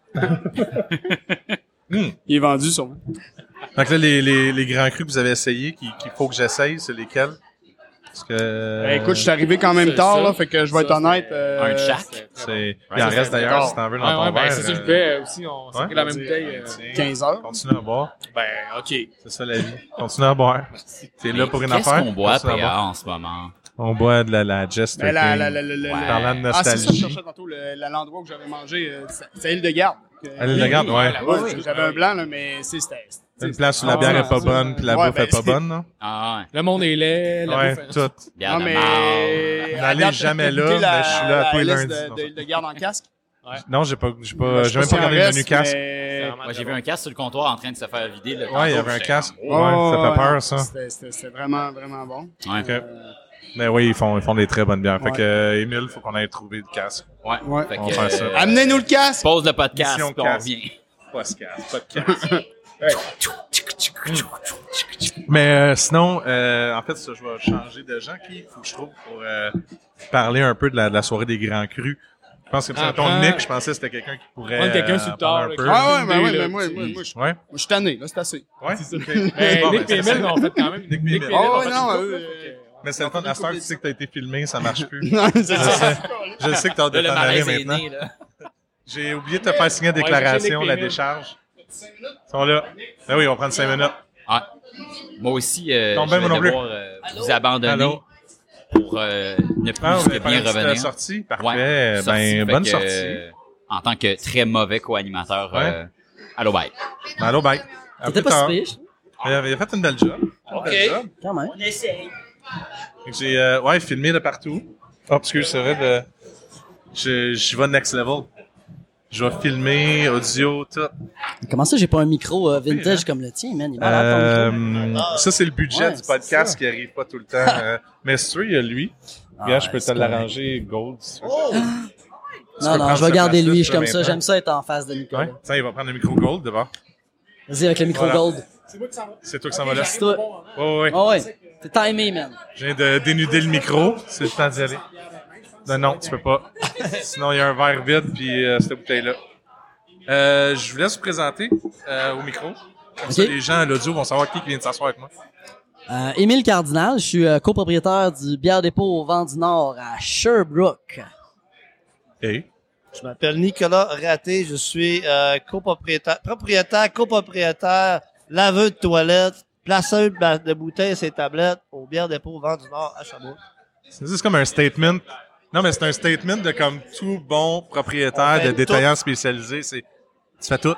Il est vendu, sûrement. Donc là, les, les, les grands crus que vous avez essayés, qu'il qu'il faut que j'essaye, c'est lesquels? Parce que... Ben, écoute, je suis arrivé quand même ça, tard, ça, là, fait que je vais être ça, honnête. c'est euh, un de chaque. C'était très C'est... bon. Il en Ouais, reste ça, d'ailleurs, c'est si t'en veux, dans Ouais, ton ouais, ben, verre. c'est ça que je euh, fais aussi. On s'est ouais, pris la même vas-y. bouteille. euh, Tiens, quinze heures. Continue à boire. Ben, OK. C'est ça la vie. Continue à boire. T'es là pour une Qu'est-ce affaire. qu'on boit à continue à P boire. A en ce moment? On boit de la, la Jester Ben, la, King. la, la, la, la- Ouais. Parlant de Ah, c'est ça que je nostalgie. cherchais tantôt, le- la- l'endroit où j'avais mangé, euh, c'est c'est à Île-de-Garde. À l'Île-de-Garde, ouais. là-bas, Ouais, oui. parce que j'avais un blanc, là, mais c'est, c'était... Une place où la Ah, bière ouais, est pas ça, bonne, puis la ouais, bouffe ben, est pas c'est- bonne, non? Ah ouais. Le monde est laid. La Ouais, bouffe est- tout. Bière Non, de mais... marde. On à n'allait date, jamais t'as là, goûté mais je suis là à tous les la lundis, L S non, de, de, de garde en casque. Ouais. Non, j'ai pas, j'ai pas, Je sais j'ai même si pas regardé en le reste, menu casque. mais- C'est vraiment Moi, j'ai très vu bon. un casque sur le comptoir en train de se faire vider. Là, Ouais, il y tantôt, avait un j'étais casque. comme, Ouais, ça fait ouais, peur, ça. C'était, c'était, c'était vraiment, vraiment bon. Ouais. Ok. Mais oui, ils font, ils font des très bonnes bières. Fait Ouais. que, euh, Émile, faut qu'on aille trouver le casque. Ouais. Ouais. Fait On que, va faire ça. euh, Amenez-nous le casque! Pause le podcast, Mission puis on casque. revient. Podcast, podcast. Mais euh, sinon, euh, en fait, ça, je vais changer de gens qui faut que je trouve pour euh, parler un peu de la, de la soirée des Grands Crus. Je pense que Ah, ton prends- Nick, je pensais que c'était quelqu'un qui pourrait Prendre quelqu'un euh, sur le parler tard, un là, peu. Ah ouais, ben ouais, Là, mais moi, tu- moi, moi, je Ouais, moi, je suis tanné, là, c'est assez. ouais. C'est ça. Ok. Mais Bon, Nick ben, et c'est Emile ça. ont fait quand même. Nick et Nick Emile. et Ah Emile ont ouais, fait non, une euh, couple, là, fait que- Mais c'est le fun, à cette heure, tu sais que t'as été filmé, ça marche plus. Non, c'est Je ça. sais, je sais que t'as hâte de Là, le t'en aller malaise est maintenant. né, là. J'ai oublié de te faire signer la Ouais, déclaration, j'ai la Nick et décharge. Ils sont là. Ben oui, on va prendre cinq minutes. Ouais. Moi aussi, euh, Non, je ben, vais moi non plus. devoir euh, vous abandonner Allô? pour euh, ne plus Ah, vous que avez bien parlé de revenir. la sortie? Parfait. Ouais, sortie. Ben, Fait bonne que, sortie. euh, en tant que très mauvais co-animateur, Ouais. euh, allô, bye. Ben, allô, bye. À T'étais plus pas tard. si pire, je trouve. Il a, il a fait une belle job. Une belle job. Quand même. Fait que J'ai, euh, ouais, filmé de partout. Oh, excuse, c'est vrai, de, je, je vais next level. Je vais filmer, audio, tout. Comment ça, j'ai pas un micro euh, vintage hein? comme le tien, man? Il est malade, ton micro. Euh, ça, c'est le budget Ouais, du c'est podcast ça. qui arrive pas tout le temps. euh, mais si tu veux, il y a lui. Regarde, je peux te c'est correct. l'arranger gold. Si tu veux. Tu Non, peux non, prendre je vais cette garder place-là, lui, tu je suis peux comme ça. maintenant. J'aime ça être en face de Nicolas. Ouais. Tiens, il va prendre le micro gold d'abord. Vas-y avec le micro Voilà. gold. C'est toi qui s'en va là. C'est toi. Ouais, ouais, ouais. Oh ouais, t'es timé, man. Je viens de dénuder le micro. C'est le temps d'y aller. Non, non, tu peux pas. Sinon, il y a un verre vide puis euh, cette bouteille-là. Euh, je vous laisse vous présenter euh, au micro. Comme ça, Ok. les gens à l'audio vont savoir qui vient de s'asseoir avec moi. Euh, Émile Cardinal, je suis euh, copropriétaire du Bière Dépôt au Vent du Nord à Sherbrooke. Hey. Je m'appelle Nicolas Raté, je suis euh, copropriétaire, propriétaire, copropriétaire, laveur de toilettes, placeur de, ba- de bouteilles et tablettes au Bière Dépôt au Vent du Nord à Sherbrooke. C'est juste comme un statement. Non, mais c'est un statement de comme tout bon propriétaire On fait de détaillant spécialisé. C'est, tu fais tout.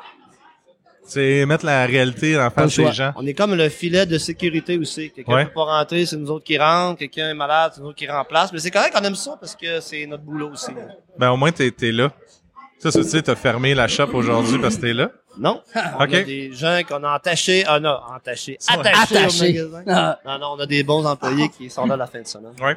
C'est mettre la réalité en Pas le face des choix. gens. On est comme le filet de sécurité aussi. Quelqu'un Ouais. peut pas rentrer, c'est nous autres qui rentrent. Quelqu'un est malade, c'est nous autres qui remplacent. Mais c'est correct qu'on aime ça parce que c'est notre boulot aussi. Ben, au moins, t'es, t'es là. Ça, ça, tu sais, t'as fermé la shop aujourd'hui parce que t'es là. Non? On OK. a des gens qu'on a entachés. Ah non, entachés. Ouais. Attachés au Attaché. magasin. Ah, Non, non, on a des bons employés qui sont là la fin de semaine. Ouais.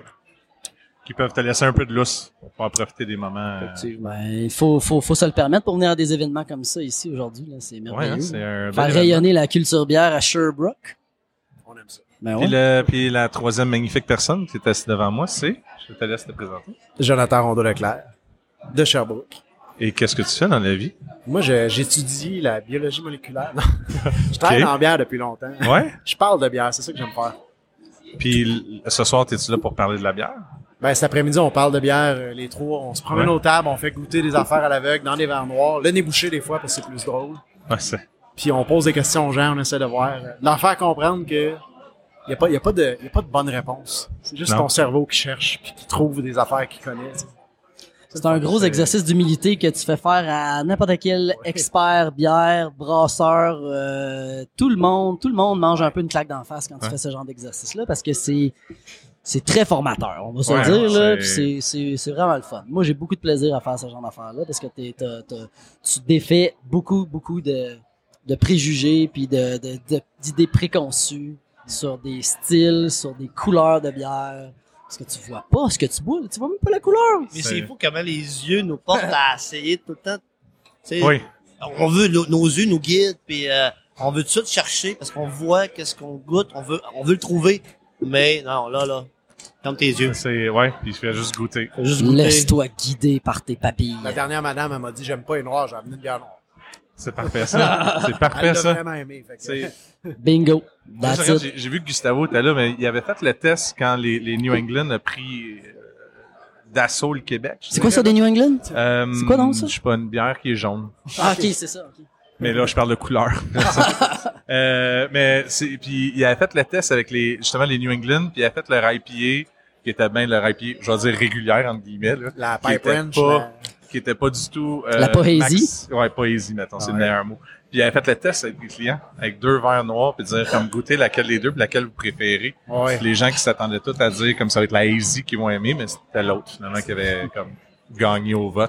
Qui peuvent te laisser un peu de lousse pour pouvoir profiter des moments. euh, Effectivement. ben, il faut, faut, faut se le permettre pour venir à des événements comme ça ici aujourd'hui. Là, c'est Ouais, merveilleux. hein, c'est un bel Faire événement. rayonner la culture bière à Sherbrooke. On aime ça. Ben Puis, ouais. le, puis la troisième magnifique personne qui est assise devant moi, c'est, je te laisse te présenter. Jonathan Rondeau-Leclerc, de Sherbrooke. Et qu'est-ce que tu fais dans la vie? Moi, je- j'étudie la biologie moléculaire. Non. Je travaille Ok. en bière depuis longtemps. Ouais. Je parle de bière, c'est ça que j'aime faire. Puis l- ce soir, t'es-tu là pour parler de la bière? Ben, cet après-midi, on parle de bière, euh, les trois. On se promène Ouais. aux tables, on fait goûter des affaires à l'aveugle dans des verres noirs. Le nez bouché, des fois, parce que c'est plus drôle. Ouais, c'est. Puis on pose des questions aux gens, on essaie de voir. euh, Leur faire comprendre que y a pas, y a pas de, y a pas de bonne réponse. C'est juste Non. ton cerveau qui cherche puis qui trouve des affaires qu'il connaît. tu sais. C'est un gros C'est- exercice d'humilité que tu fais faire à n'importe quel expert, bière, brasseur, euh, tout le monde, tout le monde mange un peu une claque d'en face quand tu Ouais. fais ce genre d'exercice-là parce que c'est c'est très formateur, on va se Ouais, le dire là, c'est- puis c'est c'est c'est vraiment le fun. Moi, j'ai beaucoup de plaisir à faire ce genre d'affaires-là parce que t'es t'as- t'as- tu défais beaucoup beaucoup de de préjugés puis de de- de- d'idées préconçues sur des styles, sur des couleurs de bière. Parce que tu vois pas ce que tu bois, là. Tu vois même pas la couleur. Mais C'est- c'est fou comment les yeux nous portent à essayer tout le temps. Tu sais, Oui. on veut, nos, nos yeux nous guident, puis euh, on veut tout de suite chercher parce qu'on voit qu'est-ce qu'on goûte, on veut, on veut le trouver. Mais non, là, là, comme tes yeux. C'est, ouais, puis je fais juste goûter. Faut juste goûter. Laisse-toi guider par tes papilles. La dernière madame, elle m'a dit, j'aime pas les noirs, j'ai amené une bière noire. C'est parfait, ça. C'est parfait, Elle l'a ça. vraiment aimé. Fait que- C'est, Bingo. Moi, je That's regarde, it. j'ai, j'ai vu que Gustavo était là, mais il avait fait le test quand les, les New England a pris euh, d'assaut le Québec. je C'est quoi dirais. ça des New England? Euh, C'est quoi donc ça? Je sais pas, une bière qui est jaune. Ah, ok, c'est ça. ok. Mais là, je parle de couleur. euh, mais c'est, puis il avait fait le test avec les, justement, les New England, puis il a fait leur I P A, qui était bien leur I P A, je vais dire régulière, entre guillemets, là, La qui pipe était wrench, pas, la- qui était pas du tout, euh, La poésie? max- ouais, poésie, mettons, c'est Ah le ouais. meilleur mot. Puis il avait fait le test avec des clients, avec deux verres noirs, puis dire, comme, goûter laquelle des deux, puis laquelle vous préférez. Ouais. Puis les gens qui s'attendaient tous à dire, comme ça va être la Hazy qu'ils vont aimer, mais c'était l'autre, finalement, qui avait, comme, gagné au vote.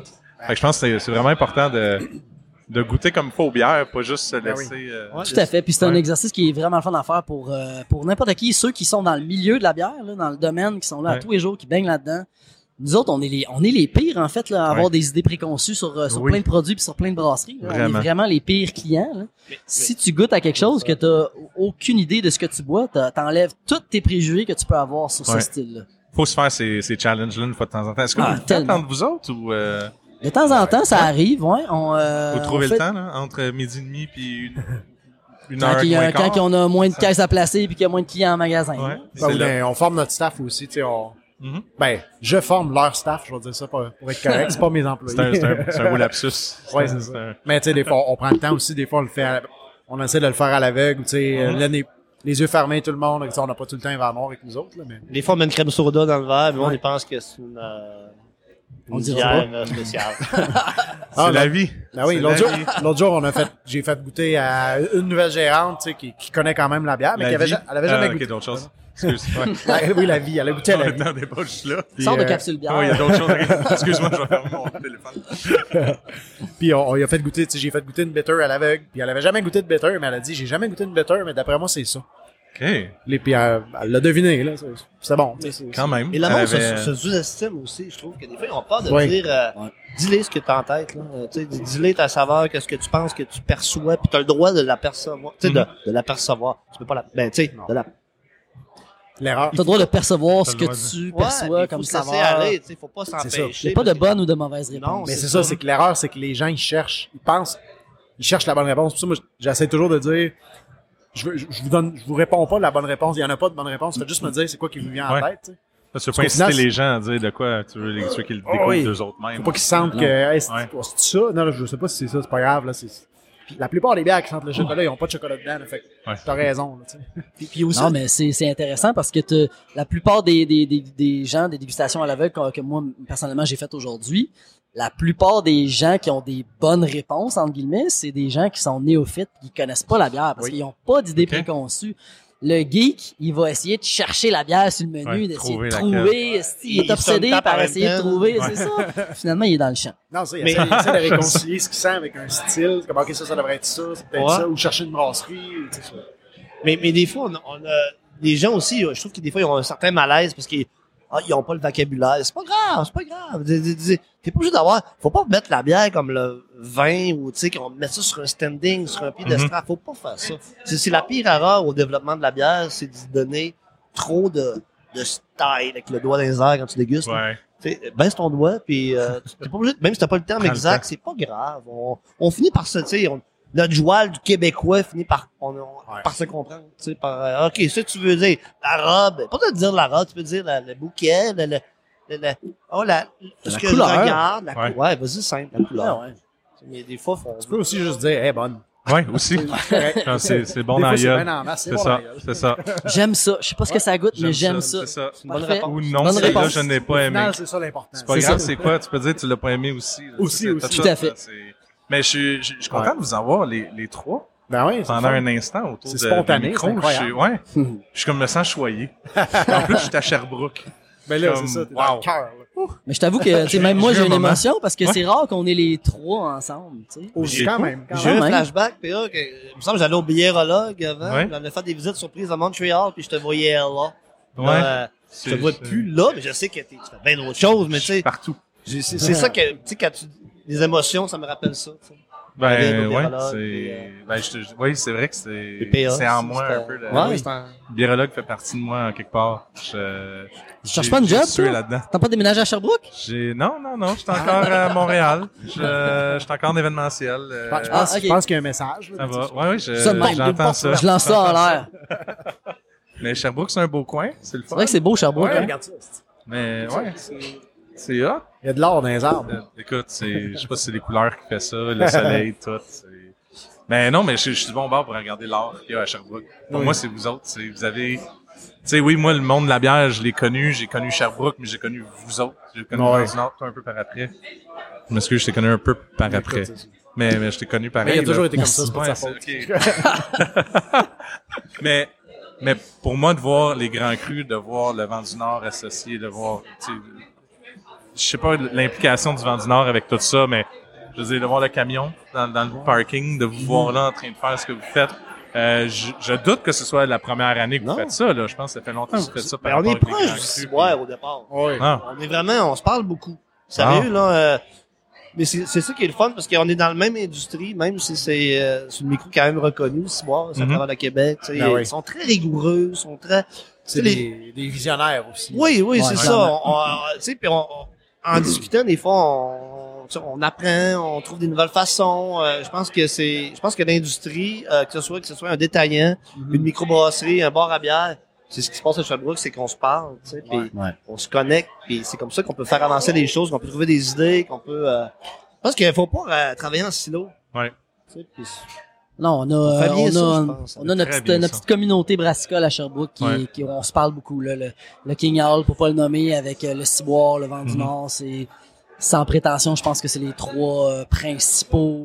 Fait que je pense que c'est, c'est vraiment important de, de goûter comme il faut aux bières, pas juste se Ben oui. laisser... euh, Tout à fait. Puis c'est un Ouais. exercice qui est vraiment le fun à faire pour, euh, pour n'importe qui. Ceux qui sont dans le milieu de la bière, là, dans le domaine, qui sont là Ouais. à tous les jours, qui baignent là-dedans. Nous autres, on est les, on est les pires, en fait, là, à avoir Ouais. des idées préconçues sur, euh, sur Oui. plein de produits puis sur plein de brasseries. là. On Vraiment. est vraiment les pires clients. Là. Si tu goûtes à quelque chose que t'as aucune idée de ce que tu bois, t'as- t'enlèves tous tes préjugés que tu peux avoir sur Ouais. ce style-là. Faut se faire ces, ces challenges-là une fois de temps en temps. Est-ce que Ah, vous le faites tellement. entre vous autres ou euh, De temps en temps, ça arrive, ouais. On, euh, vous trouvez on fait- le temps, là, entre midi et demi puis une, une Quand, heure il y a, moins quand quart? on a moins de caisses à placer puis qu'il y a moins de clients en magasin. Ouais. là. C'est Ben, là. on, on forme notre staff aussi, tu sais, on, Mhm. ben, je forme leur staff, je vais dire ça pour, pour être correct, c'est pas mes employés. C'est un, c'est un, c'est un beau lapsus. Ouais, c'est ça. Mais tu sais, des fois, on prend le temps aussi, des fois, on le fait, à- on essaie de le faire à l'aveugle, tu sais, euh, Mhm. là, les, les yeux fermés, tout le monde, tu sais, on n'a pas tout le temps un verre noir avec nous autres, là, mais. Des fois, on met une crème soda dans le verre, mais on Ouais. pense que c'est une, euh, On une dira bière euh, spéciale. C'est Ah, la non. vie. Ben oui, C'est l'autre la jour, vie. l'autre jour, on a fait, j'ai fait goûter à une nouvelle gérante, tu sais, qui, qui connaît quand même la bière, mais La qui avait, vie. ja- elle avait jamais Ah, goûté. ok, d'autres choses. Excuse. Ouais. Ouais, oui, la vie, elle a goûté à la vie. Non, on n'est pas juste là. Puis, Sors de euh, capsule bière. Oh, il y a d'autres choses. Excuse-moi, je vais fermer mon téléphone. Puis on, on lui a fait goûter, tu sais, j'ai fait goûter une bitter à l'aveugle, puis elle avait jamais goûté de bitter, mais elle a dit, j'ai jamais goûté une bitter, mais d'après moi, c'est ça. OK. Les, puis elle elle l'a deviné, là, c'est, c'est bon, tu sais, c'est- Quand même. Et le Elle monde se, avait- se sous-estime aussi, je trouve que des fois, ils ont peur de Ouais. dire, euh, Ouais. dis-les ce que t'as en tête, là. Euh, tu sais, dis-les ta saveur, qu'est-ce que tu penses que tu perçois, puis t'as le droit de l'apercevoir, tu sais, Mhm. de, de l'apercevoir. Tu peux pas la, ben, tu sais, de la, l'erreur. T'as le droit de percevoir T'as ce le que droit de- tu ouais, perçois puis comme faut se laisser saveur. aller, tu sais, faut pas ça. s'empêcher. Il n'y a pas de parce que- bonne ou de mauvaise réponse. Mais c'est c'est ça, ça. c'est que l'erreur, c'est que les gens, ils cherchent, ils pensent, ils cherchent la bonne réponse. Pour ça, moi, j'essaie toujours de dire, je, veux- je, je vous donne, je vous réponds pas la bonne réponse. Il y en a pas de bonne réponse. Faites juste me dire c'est quoi qui vous vient en Ouais. tête, tu sais. Tu veux Parce pas qu'au inciter final, les gens à dire de quoi tu veux, les, ceux qui le découvrent oui. d'eux autres mêmes. Faut pas qu'ils sentent que, hey, c'est, Ouais. c'est ça? Non, là, je sais pas si c'est ça, c'est pas grave, là, c'est, puis la plupart des bières qui sentent le chocolat, ils ont pas de chocolat dedans, là, fait que Ouais. t'as raison, là, tu sais. Puis, puis aussi, Non, mais c'est, c'est intéressant parce que t'as- la plupart des, des, des, des gens, des dégustations à l'aveugle que, que moi, personnellement, j'ai faites aujourd'hui, la plupart des gens qui ont des bonnes réponses, entre guillemets, c'est des gens qui sont néophytes, qui connaissent pas la bière parce Oui. qu'ils ont pas d'idées Ok. préconçues. Le geek, il va essayer de chercher la bière sur le menu, Ouais, d'essayer trouver de laquelle. trouver, esti, il Il est obsédé se tape par en même essayer de temps. trouver, Ouais. c'est ça. Finalement, il est dans le champ. non, c'est, il Mais- essaie, il essaie de réconcilier ce qu'il sent avec un style, comme, ok, ça, ça devrait être ça, c'est peut-être Ouais. ça, ou chercher une brasserie, tu sais, ça. Mais, mais des fois, on, a- on a, les gens aussi, je trouve que des fois, ils ont un certain malaise parce qu'ils ah, ils ont pas le vocabulaire. C'est pas grave, c'est pas grave. T'es- t'es- t'es- T'es pas obligé d'avoir, faut pas mettre la bière comme le vin ou, tu sais, qu'on met ça sur un standing, sur un piédestal. Faut pas faire ça. C'est, c'est la pire erreur au développement de la bière, c'est de donner trop de, de style avec le doigt dans les airs quand tu dégustes. Ouais. Tu sais, baisse ton doigt, puis euh, tu- t'es pas obligé, même si t'as pas le terme Prends le exact, temps. c'est pas grave. On, on finit par se, tu sais, on- notre joual du Québécois finit par, on, on- Ouais. par se comprendre, tu sais, par, euh, ok, ça tu veux dire, la robe, pas de dire la robe, tu peux dire la- le bouquet, le, le, le, le- oh la, ce La que couleur. je regarde, la Ouais. couleur, ouais, vas-y simple, la couleur. Ah ouais. Mais des fois, faut, Tu peux aussi juste dire, hey, bonne. Ouais, aussi. Correct. Quand c'est, c'est bon Des dans fois, la c'est gueule. bien en masse, c'est C'est bon ça, dans la gueule. c'est ça. J'aime ça. Je sais pas ce que ça goûte, mais j'aime ça. C'est ça. c'est une bonne Parfait. réponse. Ou non, Bonne celle-là, réponse. je n'ai pas Au aimé. final, c'est ça l'important. C'est pas C'est grave, ça. c'est quoi? Tu peux dire que tu l'as pas aimé aussi. là. Aussi, C'est- aussi. t'as Tout à fait. ça, c'est- Mais je suis, je, je suis content Ouais. de vous avoir les, les trois Ben oui, c'est pendant fun. un instant autour C'est de spontané, du micro. c'est incroyable. Je suis, ouais, je suis comme me sens choyé. En plus, je suis à Sherbrooke. Ben là, Comme, c'est ça, t'es wow. dans le cœur, là. Mais je t'avoue que, tu sais, même J'ai moi, eu j'ai un une moment. émotion parce que Ouais. c'est rare qu'on ait les trois ensemble, tu sais. Aussi, J'ai- quand même. Quand J'ai eu même. un même. flashback, puis là, que, il me semble que j'allais au biérologue avant, Ouais. j'allais faire des visites surprises à Montréal, puis je te voyais là. Ouais. Là, euh, je C'est- te vois c'est- plus là, mais je sais que t'es- tu fais bien d'autres choses, mais tu sais, Partout. j'ai- c'est c'est ça que, tu sais, quand tu, les émotions, ça me rappelle ça, tu sais. Aller Ben, au ouais, biérologue, c'est, puis, euh, ben, je te, oui, c'est vrai que c'est, les P A, c'est en c'est- moi c'est- un peu. Le, Ouais. C'est un- Le biérologue fait partie de moi en quelque part. Je, Tu cherches pas une j'ai job, sué toi? là-dedans. T'as pas déménagé à Sherbrooke? J'ai, non, non, non, je suis encore à Montréal. Je, je suis encore en événementiel. euh, Je pense, je Ah, pense- ok. je pense qu'il y a un message. là, ça tu va. sais. Ouais, oui, je, Ça de même. j'entends ça. Je lance ça en l'air. Mais Sherbrooke, c'est un beau coin. C'est le fun. C'est vrai que c'est beau, Sherbrooke, Ouais, hein? regarde ça. c'est- Mais, ouais, c'est, c'est hot. Il y a de l'or dans les arbres. Euh, écoute, c'est, je sais pas si c'est les couleurs qui fait ça, le soleil, tout. C'est... Mais non, mais je, je suis du bon bord pour regarder l'art qu'il y a à Sherbrooke. Pour Oui. moi, c'est vous autres. C'est, vous avez, tu sais, oui, moi, le monde de la bière, je l'ai connu. J'ai connu Sherbrooke, mais j'ai connu vous autres. J'ai connu Ouais. Vins Nord, toi, un peu par après. Je m'excuse, je t'ai connu un peu par après. Écoute, c'est- Mais, mais je t'ai connu pareil. Mais il a toujours là. été comme ça, c'est pas de Ouais, sa faute. c'est- ok. mais, mais pour moi, de voir les grands crus, de voir le vent du Nord associé, de voir, tu sais, je sais pas l'implication du Vent du Nord avec tout ça, mais je veux dire, de voir le camion dans, dans le parking, de vous voir là en train de faire ce que vous faites. Euh, je, je doute que ce soit la première année que vous Non. faites ça, là. Je pense que ça fait longtemps que vous faites ça par Mais on rapport est avec les proche grands du crus, ciboire puis- au départ. Oui. Ah. On est vraiment, on se parle beaucoup. Sérieux, Ah. là. euh, mais c'est c'est ça qui est le fun, parce qu'on est dans la même industrie, même si c'est euh, c'est une micro quand même reconnue, Ciboire, c'est à Mhm. travers le Québec. Tu sais, Ben oui. Ils sont très rigoureux, ils sont très... C'est les- des, des visionnaires aussi. Oui, oui, Ouais, c'est ça. clairement. On, on- tu sais, puis on, on- en discutant, des fois, on, tu sais, on apprend, on trouve des nouvelles façons. Euh, je pense que c'est, je pense que l'industrie, euh, que ce soit que ce soit un détaillant, Mhm. une microbrasserie, un bar à bière, c'est ce qui se passe à Sherbrooke, c'est qu'on se parle, tu sais, puis Ouais. on se connecte, puis c'est comme ça qu'on peut faire avancer des choses, qu'on peut trouver des idées, qu'on peut. Euh, je pense qu'il faut pas euh, travailler en silo. Ouais. Tu sais, puis- Non, on a, On fait euh, bien on ça, a, je pense. on a notre Très petite, bien notre ça. petite communauté brassicole à Sherbrooke qui, Ouais. qui on se parle beaucoup, là. Le, le King Hall, pour pas le nommer, avec euh, le Ciboire, le Vent du Mhm. Nord, c'est, sans prétention, je pense que c'est les trois euh, principaux,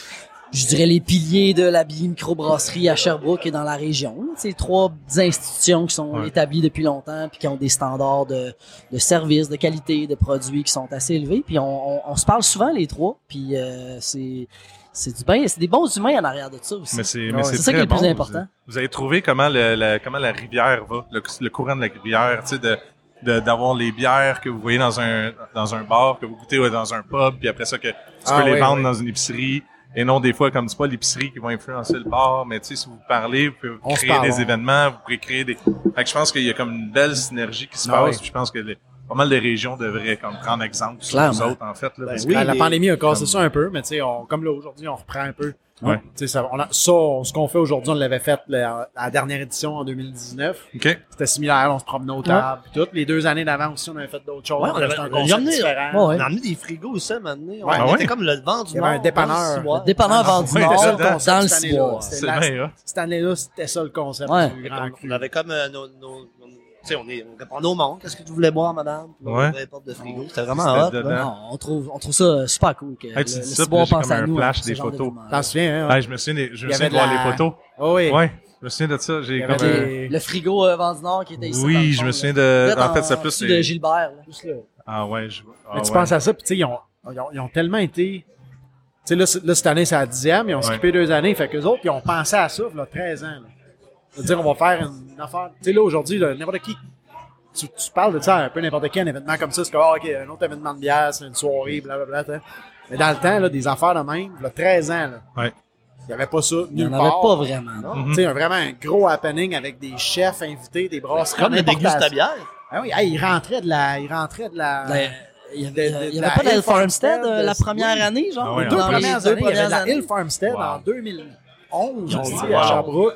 je dirais les piliers de la microbrasserie à Sherbrooke et dans la région. là. C'est trois institutions qui sont Ouais. établies depuis longtemps puis qui ont des standards de, de services, de qualité, de produits qui sont assez élevés. Puis on, on, on se parle souvent les trois. Puis euh, c'est c'est du bien, c'est des bons humains en arrière de ça aussi. Mais c'est, Ouais, mais c'est c'est ça qui très est le plus bon. important. Vous, vous avez trouvé comment le, la, comment la rivière va, le, le courant de la rivière, tu sais, de, de, d'avoir les bières que vous voyez dans un, dans un bar, que vous goûtez ouais, dans un pub, puis après ça que tu Ah, peux les oui, vendre oui. dans une épicerie. Et non, des fois, comme c'est pas l'épicerie qui va influencer le bar, mais tu sais, si vous parlez, vous pouvez On se créer parle, des on- événements, vous pouvez créer des... Fait que je pense qu'il y a comme une belle synergie qui se Ah, passe, oui. puis je pense que les, pas mal de régions devraient comme prendre exemple sur Clairement. nous autres, en fait, là, parce oui, la, la les- pandémie a cassé comme- ça un peu, mais tu sais, on- comme là aujourd'hui, on reprend un peu. Ouais. Tu sais, ça, on a, ça, on- ce qu'on fait aujourd'hui, on l'avait fait la, la dernière édition en deux mille dix-neuf. que... OK. C'était similaire, on se promenait aux tables, puis tout. Les deux années d'avant aussi, on avait fait d'autres choses. Ouais, on avait- C'était un j'ai concept amené- différent. Ouais, ouais. On a amené des frigos aussi, à un moment donné. On Ouais. était Ah ouais? comme le vent du Il y avait Nord. un dépanneur. dans le Ciboire. Le dépanneur Vent du ouais, Nord, c'était ça le dans concept le cette année-là. Ciboire. C'était C'est la- bien, hein? Cette année-là, c'était ça le concept Ouais. du grand On, cru. on avait comme euh, nos, nos, nos- tu sais, on, est, on répondait au monde. Qu'est-ce que tu voulais boire, madame? Puis on Ouais. ouvrait les portes de frigo. C'était vraiment C'était hot. dedans. là. Non, on trouve, on trouve ça super cool que Hey, le, tu dis le ça, puis Ciboire là, j'ai pense comme à un nous. flash avec ce des genre photos. d'événement. T'en souviens, hein? Ouais, je me souviens, des- je Il me y souviens avait de voir de la- les photos. Oh oui. Ouais, je me souviens de ça. J'ai Il y comme avait un... des- Le frigo euh, Vent du Nord qui était ici. dans le Oui, fond, je me là. souviens de... Peut-être En fait, c'est plus... dessous les- de Gilbert. là. Juste là. Ah ouais, je... ah Mais tu ouais. penses à ça, puis tu sais, ils ont, ils, ont, ils ont tellement été... Tu sais, là, c'est- là, cette année, c'est la dixième, ils ont Ouais. skippé deux années, fait qu'eux autres, ils ont pensé à ça, là, treize ans. Là. C'est-à-dire, on va faire une affaire... Tu sais, là, aujourd'hui, là, n'importe qui... Tu, tu parles de ça, un peu n'importe qui, un événement comme ça, c'est comme, ah, OK, un autre événement de bière, c'est une soirée, blablabla. t'sais. Mais dans le temps, là, des affaires de même, là, treize ans, là, Ouais. il n'y avait pas ça Il n'y nulle en avait part. pas vraiment. non. Mhm. Tu sais, un- vraiment un gros happening avec des chefs invités, des brasseries. Comme le d'importation. dégustabière. Ah oui, hey, il rentrait de la... Il rentrait de la... Ben, Il y avait, de- de- il y de avait la pas Hill d'El Farmstead Farmstead, euh, la de- première oui. année, genre? Ah ouais, Les deux Dans les premières deux années, il y avait premières la années. Hill Farmstead Wow. en deux mille onze, on dit, Wow. à Sherbrooke.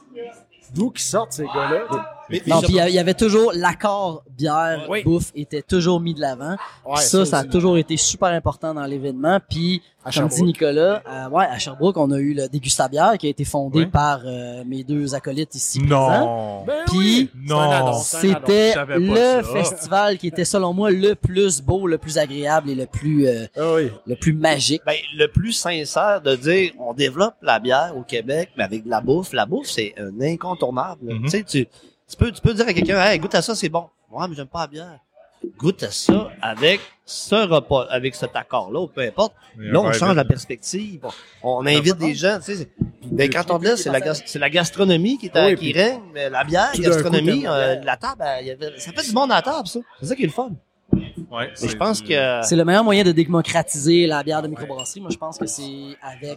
D'où qu'ils sortent, ces gars-là? Mais- Non, mais puis il y a- il y avait toujours l'accord bière, Oui. bouffe était toujours mis de l'avant. Ouais, ça, ça a aussi. toujours été super important dans l'événement. Puis, À comme dit Sherbrooke. Nicolas, euh, ouais, à Sherbrooke, on a eu le dégustabière qui a été fondé Oui. par euh, mes deux acolytes ici présents. Non! Ben Puis, oui, non. c'est un addon, c'est un addon. C'était Je savais pas le ça. festival qui était, selon moi, le plus beau, le plus agréable et le plus, euh, Ah oui. le plus magique. Ben, le plus sincère de dire, on développe la bière au Québec, mais avec de la bouffe. La bouffe, c'est un incontournable. là. Mhm. Tu sais, tu, tu peux, tu peux dire à quelqu'un, hey, goûte à ça, c'est bon. Ouais, mais j'aime pas la bière. Goûte à ça avec ce repas, avec cet accord-là, ou peu importe. Là, on Ouais, change ouais. la perspective. On, on invite des gens, tu sais. c'est- Ben, quand on dit, c'est la, gas- c'est la gastronomie qui, est à- Oui, qui puis règne, mais la bière, tout d'un coup, gastronomie, t'aimes la euh, bière. la table, euh, il y avait- ça fait du monde à la table, ça. C'est ça qui est le fun. Ouais, Mais c'est je pense du- que, C'est le meilleur moyen de démocratiser la bière de microbrasserie. Moi, je pense que c'est avec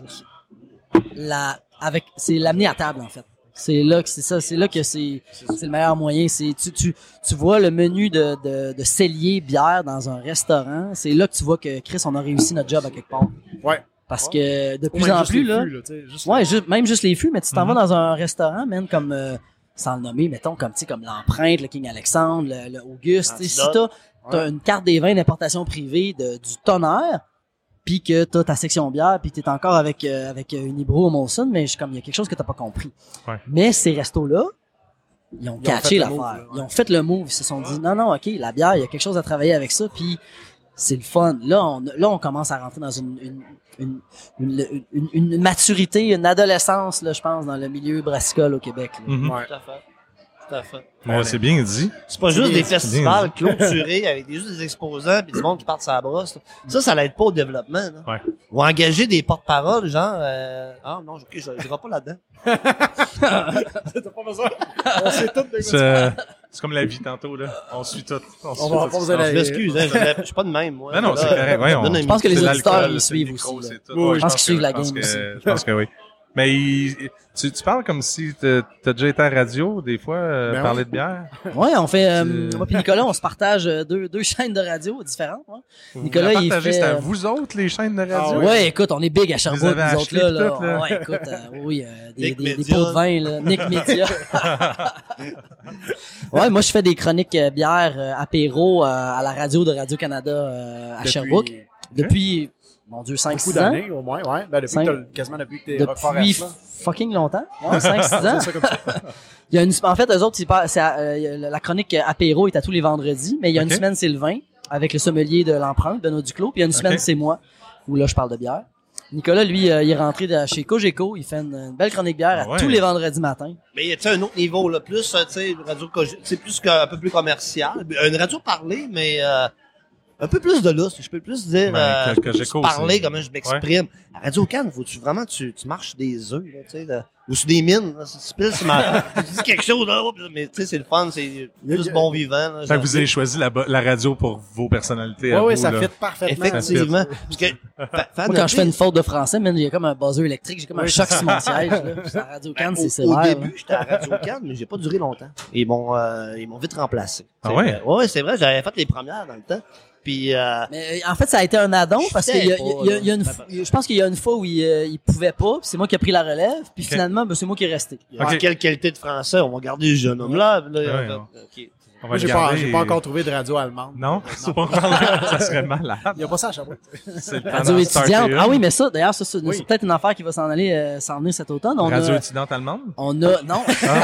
la, avec, c'est l'amener à table, en fait. C'est là que c'est ça, c'est là que c'est, c'est le meilleur moyen. C'est, tu, tu, tu vois le menu de, de, de cellier bière dans un restaurant. C'est là que tu vois que Chris, on a réussi notre job à quelque part. Ouais. Parce que de Ou plus même en juste plus, les là. fûts, tu sais, juste Ouais, ju- même juste les fûts, mais tu t'en Mhm. vas dans un restaurant, man, comme, euh, sans le nommer, mettons, comme, tu sais, comme l'Empreinte, le King Alexandre, le, le Auguste. Tu sais, si t'as, t'as une carte des vins d'importation privée de, du tonnerre, puis que t'as ta section bière, puis t'es encore avec, euh, avec euh, une Hybro au Molson, mais je- comme il y a quelque chose que t'as pas compris. Ouais. Mais ces restos-là, ils ont Ils ont catché fait le l'affaire. move, là, ouais. Ils ont fait le move, ils se sont dit, non, non, ok, la bière, il y a quelque chose à travailler avec ça, puis c'est le fun. Là, on, là, on commence à rentrer dans une, une, une, une, une, une maturité, une adolescence, là, je pense, dans le milieu brassicole au Québec. là. Mhm. Ouais. tout à fait. Tout à fait. Ouais, c'est bien dit. C'est pas juste bien, des c'est festivals clôturés avec des, juste des exposants puis du monde qui part sur la brosse. Là. Ça, ça l'aide pas au développement. Là. Ouais. Ou engager des porte-paroles, genre... Euh... Ah non, ok, je n'irai pas là-dedans. T'as pas besoin. On sait tout de quoi tu C'est, parles. c'est comme la vie tantôt, là. On suit tout. On, suit On va tout. pas besoin Je d'aller- m'excuse, hein, je je suis pas de même, moi. Non, non, Là, c'est correct. Ouais, on- donne un Je pense que les C'est auditeurs, l'alcool, ils c'est suivent le micro, aussi, là. c'est tout. Oui, Ouais, je pense qu'ils suivent la je pense game que- aussi. Je pense que oui. Mais il- tu, tu parles comme si t'as t'as déjà été à la radio, des fois, euh, Ben parler oui. de bière. Ouais, on fait, euh, C'est- moi puis Nicolas, on se partage euh, deux, deux chaînes de radio différentes. Hein. Vous Nicolas, la il partagez, fait, c'est à euh, vous autres, les chaînes de radio? Ah Ouais, écoute, on est big à Sherbrooke, avez nous autres, acheté là. pis là. tout, là. Ouais, écoute, euh, oui, euh, des, Nick des, des Media. pots de vin, là. Nick Media. Ouais, moi, je fais des chroniques euh, bières, euh, apéro, euh, à la radio de Radio-Canada, euh, à Depuis Sherbrooke. Depuis, mon Dieu, cinq beaucoup six ans. d'années, au moins, ouais. Ben, depuis Cinq- que t'as, quasiment depuis que t'es Depuis Rockforest, là. fucking longtemps. Ouais, cinq six ans. C'est ça comme ça. Il y a une, en fait, eux autres, ils parlent- c'est, euh, la chronique apéro est à tous les vendredis, mais il y a Ok. une semaine, c'est le vin, avec le sommelier de l'empreinte, Benoît Duclos, puis il y a une semaine, Ok. c'est moi, où là, je parle de bière. Nicolas, lui, euh, il est rentré de chez Cogeco, il fait une, une belle chronique bière Ah ouais. à tous les vendredis matins. Mais y a un autre niveau, là, plus, euh, tu sais, une radio, cogi- c'est plus qu'un un peu plus commercial. Une radio parlée, mais euh, un peu plus de lousse. Je peux plus dire, Ben, euh, que- je peux plus Cogeco, parler, c'est- comment je m'exprime. À Radio Cannes, faut-tu vraiment, tu, tu marches des œufs, là, tu sais, là, ou sur des mines, là, c'est pile, c'est ma, tu dis quelque chose, là, oups, mais tu sais, c'est le fun, c'est plus bon vivant, là. Fait genre. que vous avez choisi la, bo- la radio pour vos personnalités. à Ouais, ouais, vous, ça là. fit parfaitement. Effectivement. Parce que, fa- fa- Moi, quand je fais noter- une faute de français, man, il y a comme un buzzer électrique, j'ai comme un Oui. choc sur mon siège, là. Puis à Radio Cannes, Ben, c'est au, au sévère. début, j'étais à Radio Cannes, mais j'ai pas duré longtemps. Ils m'ont, euh, ils m'ont vite remplacé. Ah C'est ouais? vrai. Ouais, c'est vrai, j'avais fait les premières dans le temps. Puis, euh, Mais euh, en fait, ça a été un addon parce qu'il y a, il y a- il y a une, Pas, f- je pense qu'il y a une fois où il, euh, il pouvait pas, puis c'est moi qui ai pris la relève, puis Ok. finalement, ben, c'est moi qui est resté. en Ok. quelle qualité de français, on va garder le jeune homme-là. Là, Ouais, en ouais. fait, ok. On va Moi, le j'ai pas, garder j'ai pas et- encore trouvé de radio allemande. Non? C'est pas encore là. Ça serait malade. Il y a pas ça à Sherbrooke. C'est le temps Radio d'en starter étudiante. une. Ah oui, mais ça, d'ailleurs, ça, c'est Oui. c'est peut-être une affaire qui va s'en aller, euh, s'en venir cet automne. On Radio a, étudiante allemande? on a, non.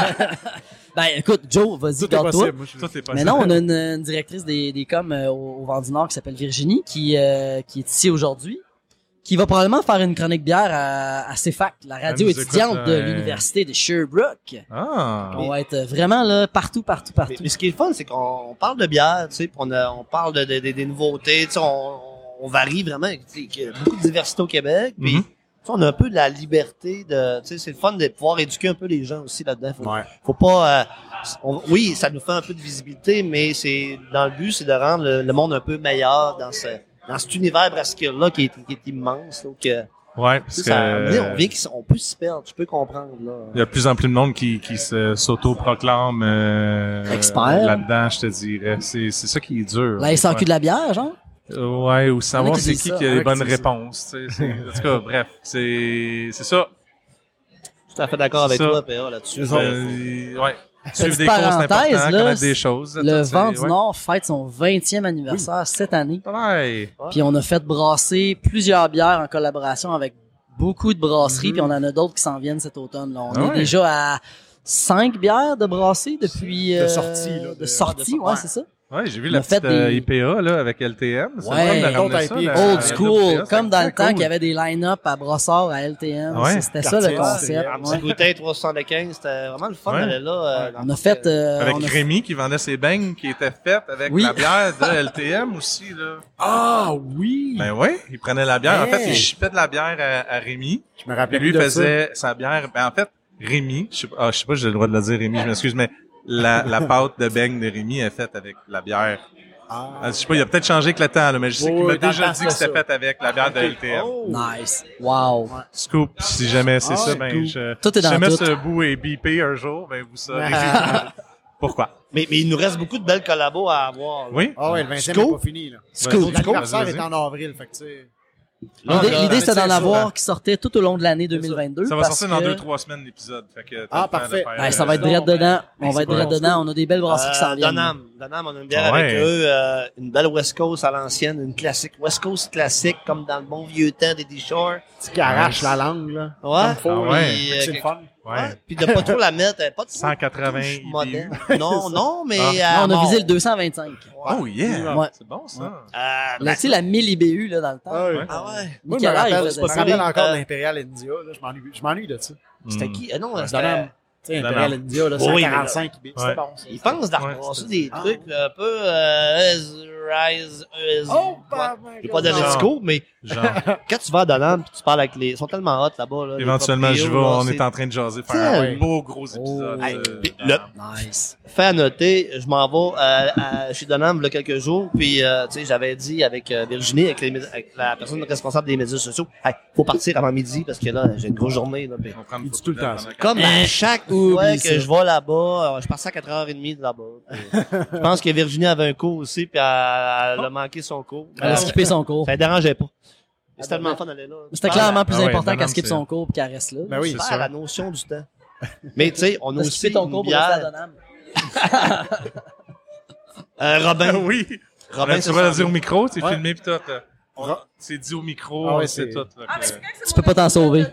ben, écoute, Joe, vas-y, Tout est garde-toi. possible. Moi, je suis Ça, c'est pas Mais non, on a une, une directrice des, des coms euh, au, au Vent du Nord qui s'appelle Virginie, qui, euh, qui est ici aujourd'hui, qui va probablement faire une chronique bière à, à C F A C, la radio Elle nous étudiante écoute, de euh, l'université de Sherbrooke. Ah! On va être vraiment là, partout, partout, Mais, partout. mais ce qui est le fun, c'est qu'on on parle de bière, tu sais, puis on, a- on parle de, de- de- des nouveautés, tu sais, on, on varie vraiment, tu sais, qu'il y a beaucoup de diversité au Québec, puis Mhm. tu sais, on a un peu de la liberté de, tu sais, c'est le fun de pouvoir éduquer un peu les gens aussi là-dedans. Faut, Ouais. faut pas, euh, on- oui, ça nous fait un peu de visibilité, mais c'est dans le but, c'est de rendre le, le monde un peu meilleur dans ce, dans cet univers brassicole-là qui est, qui est immense. Donc, euh, Ouais, tu parce sais, que ça, à un moment donné, on vient qu'on on peut s'y perdre, tu peux comprendre là. il y a de plus en plus de monde qui, qui se, s'auto-proclame euh, Expert. là-dedans, je te dirais. C'est, c'est ça qui est dur. La S A Q ouais. de la bière, genre? Ouais, ou savoir qui c'est disent qui ça. qui a Il y en les a bonnes qui disent ça. réponses. tu sais, c'est- En tout cas, bref, c'est, c'est ça. Tout à fait d'accord avec C'est ça. toi, P A, là-dessus. Euh, ouais. Suivre Petite des cours, c'est important, parenthèse, là, connaître des choses. Le tout, c'est- Vent du ouais. Nord fête son vingtième anniversaire cette année. Ouais. Puis on a fait brasser plusieurs bières en collaboration avec beaucoup de brasseries, Mhm. puis on en a d'autres qui s'en viennent cet automne. Là. On Ah est ouais. déjà à cinq bières de brassées depuis... De euh, sortie, là, De, de- sortie, de- ouais, ouais. c'est ça. Ouais, j'ai vu On la a fait petite euh, des- I P A là, avec L T M. C'est Ouais. le fun de ramener D'autres ça, I P A. la- Old la school, I P A, comme dans c'est le temps cool. qu'il y avait des line-up à Brossard, à L T M. Ouais. C'était ça le Quartier, concept. ouais. En petite ouais. bouteille trois cent soixante-quinze, c'était vraiment le fun Ouais. d'aller là. euh, On a fait... euh, Avec on a- Rémi qui vendait ses beignes qui étaient faites avec Oui. la bière de L T M aussi, là. Ah oui! Ben oui, il prenait la bière. En fait, Hey. il chipait de la bière à, à Rémi. Je me Puis rappelais lui plus de faisait sa bière. Ben en fait, Rémi, je sais pas, ah, je sais pas, j'ai le droit de le dire Rémi, je m'excuse, mais la, la pâte de beigne de Rémi est faite avec la bière. ça. Ah. Ah, je sais pas, il a peut-être changé avec le temps, là, mais je sais Oui, qu'il m'a oui, dans déjà le temps, dit que c'était c'était ça. fait avec la bière de L T M. Oh! Nice. Wow. Scoop, si jamais c'est Ah, ça, ouais, ben cool. je, Tout est si dans jamais tout. ce bout est bipé un jour, ben vous saurez pourquoi. Mais, mais il nous reste beaucoup de belles collabos à avoir. là. Oui? Ah ouais, le vingtième Scoop? n'est pas fini, là. Scoop. L'anniversaire Vas-y. est en avril, fait que tu sais. L'idée, Ah, l'idée, c'était d'en c'est ça. avoir qui sortait tout au long de l'année deux mille vingt-deux. Ça va parce sortir dans que- deux, trois semaines l'épisode. Fait que t'as Ah, le temps de parfait. faire, Ouais, ça va être euh, direct dedans. On c'est va être bon. direct dedans. On a des belles brasseries qui s'en Euh, viennent. Donham. Donham, on a une bière Ah ouais. avec eux. euh, une belle West Coast à l'ancienne, une classique. West Coast classique, comme dans le bon vieux temps des D-Shore. Petit qui arrache la langue, là. Ouais. Faut, Ah ouais. Puis, euh, C'est le fun. Ouais. ouais. Puis de pas trop la mettre. euh, Pas de cent quatre-vingts touche I B U. moderne. Non, non, mais... Ah. euh, Non, on a bon. visé le deux cent vingt-cinq. Oh yeah! Ouais. C'est bon, ça. Euh, Là, ben, tu sais, la mille I B U, là, dans le temps. Ah oui. Ouais. ah ouais. Moi, je me Nicolas, il rappelle, faisait je me ça. rappelle encore Euh, de l'Imperial India, là. Je m'ennuie, je m'ennuie de ça. C'était Hmm. qui? Euh, non, Donham. c'était... sais, Non, Imperial non. India, là, Oui, cent quarante-cinq, c'était Ouais. bon. ça. Ils pensent d'en Ouais, repasser c'est- des Ah. trucs un peu euh, Rise, Rise, Oh, bah, bah, j'ai pas donné de genre. scoop, mais Genre, quand tu vas à Donham pis tu parles avec les... Ils sont tellement hot là-bas. Là, les éventuellement, je vais, proprios, là, on c'est est en train de jaser, faire un Ouais. beau gros épisode. Oh. euh, Puis dans- le- Nice. Fait à noter, je m'en vais euh, à- chez Donham il y a quelques jours, puis euh, tu sais, j'avais dit avec euh, Virginie, avec, les, mé- avec la personne responsable des médias sociaux, hey, faut partir avant midi parce que là, j'ai une grosse journée. Là, puis On prend une Il dit photo tout le de temps la- ça. comme à chaque fois Oublie que ça. je vais là-bas, euh, je passe à quatre heures trente de là-bas. puis, je pense que Virginie avait un cours aussi, puis elle, elle a manqué son cours. Elle a skippé son cours. Ça ne dérangeait pas. C'est tellement fun d'aller là. C'était clairement plus Ah ouais, important non, qu'elle non, skip c'est- son cours et qu'elle reste là. Ben oui. C'est c'est ça, sûr. la notion du temps. Mais tu sais, on a T'as aussi skippé ton une cours pour rester à bière. Donham. Euh, Robin, oui. Robin, tu ça vas le sent dire au bien. micro, c'est Ouais. filmé pis tout. là. On- Ra- C'est dit au micro, Ah ouais, c'est c'est- tout. là, que- Tu peux pas t'en sauver.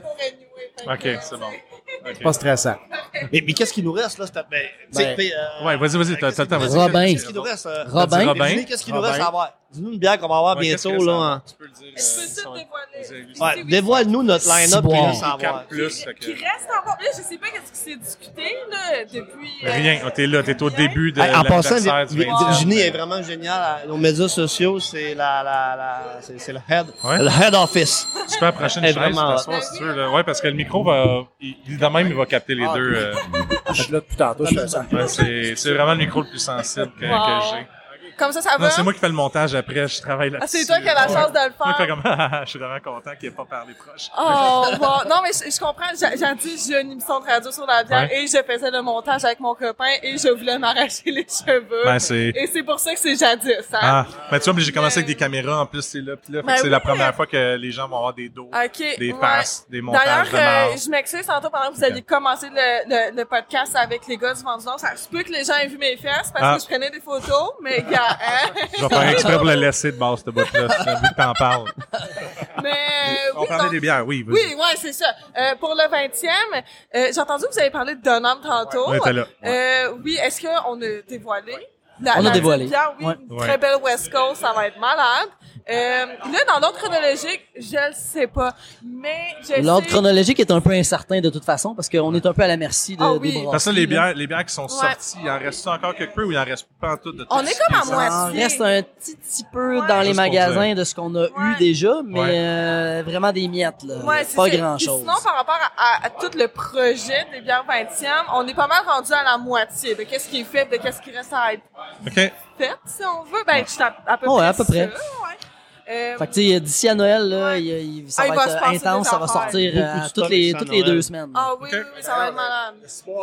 Ok, c'est bon. Ok. Pas stressant. Mais, mais qu'est-ce qui nous reste là? c'est- Ben, tu sais, Ben, puis, euh, Ouais, vas-y, vas-y, t'as t'as le temps, vas-y. Robin. Qu'est-ce qui nous reste? euh, Robin. Robin. Virginie, qu'est-ce qui nous Robin. reste à avoir? Dis-nous une bière qu'on va avoir Ouais, qu'est-ce bientôt, que là. ça- hein. Tu peux le dire. Je peux tout dévoiler. euh, Ouais, dévoile-nous notre line-up qui Ciboire. reste à avoir. Plus, fait que- Qui reste encore. Là, je sais pas qu'est-ce qui s'est discuté, là, depuis. euh, Rien, oh, t'es là, t'es au rien. début de Hey, en passant, l'anniversaire Vir- du Vir- vingtième. Virginie est vraiment géniale. Nos médias sociaux, c'est la, la, la, c'est, c'est le head, Ouais. le head office. Tu peux approcher une Elle est chaise, vraiment t'asseoir, si tu veux. Là. Ouais, parce que le micro va, il, il- de même, il va capter les Ah, deux. euh, Fait que là, depuis tantôt, je fais ça. ouais, c'est, c'est vraiment le micro le plus sensible que, Wow. que j'ai. Comme ça, ça va. Non, c'est moi qui fais le montage après, je travaille là-dessus. Ah, c'est toi qui as la chance de le Moi, je fais faire. comme, ah, je suis vraiment content qu'il n'ait pas parlé proche. Oh, wow. Non, mais je, je comprends. J'ai j'ai dit, j'ai une émission de radio sur la bière Ouais. et je faisais le montage avec mon copain et je voulais m'arracher les cheveux. Ben, c'est, Et c'est pour ça que c'est jadis, hein. ah, ben, tu vois, mais j'ai commencé avec des caméras, en plus, c'est là, puis là, fait Ben que c'est oui. la première fois que les gens vont avoir des dos, OK. des ouais. faces, des D'ailleurs, montages de euh, marde. je m'excuse tantôt pendant que vous aviez commencé le, le, le podcast avec les gars du Vendu Nord. Ça se peut que les gens aient vu mes fesses parce Ah. que je prenais des photos, mais gars, hein. Je vais faire exprès pour le laisser de base, cette boîte-là, vu que t'en parles. Mais euh, On oui, parlait donc- des bières, oui, vas-y. Oui, ouais, c'est ça. Euh, pour le vingtième, euh, j'ai entendu que vous avez parlé de Donham tantôt. On était là. Euh, oui, est-ce qu'on a dévoilé? La, On a la dévoilé. bière, oui, Ouais. une Ouais. très belle West Coast, ça va être malade. Euh, là, dans l'ordre chronologique, je le sais pas, mais je L'ordre sais... chronologique est un peu incertain de toute façon parce qu'on est un peu à la merci de, Ah des oui. brasseries. Parce que les là. bières, les bières qui sont sorties, il en reste encore quelque peu ou il en reste pas en tout de tout On est ce comme qui à sorti? moitié. Il en reste un petit, petit peu Ouais. dans les Juste pour magasins dire. de ce qu'on a eu Ouais. déjà, mais Ouais. euh, vraiment des miettes, là. Ouais, c'est pas ça. grand Puis chose. Sinon, par rapport à, à- à tout le projet des bières vingtième, on est pas mal rendu à la moitié de qu'est-ce qui est fait, de qu'est-ce qui reste à être OK. fait, si on veut. Ben, je suis à, à peu Ouais, près à peu près. ça, ouais. Euh, Fait que tu sais, d'ici à Noël, là, Ouais. il, il- ça Ah, il va va être se euh, passer intense, des ça va affaires. sortir Beaucoup euh, de toutes stock les, à toutes les Noël. deux semaines. Ah oui, Ok. oui, oui, ça va être malade.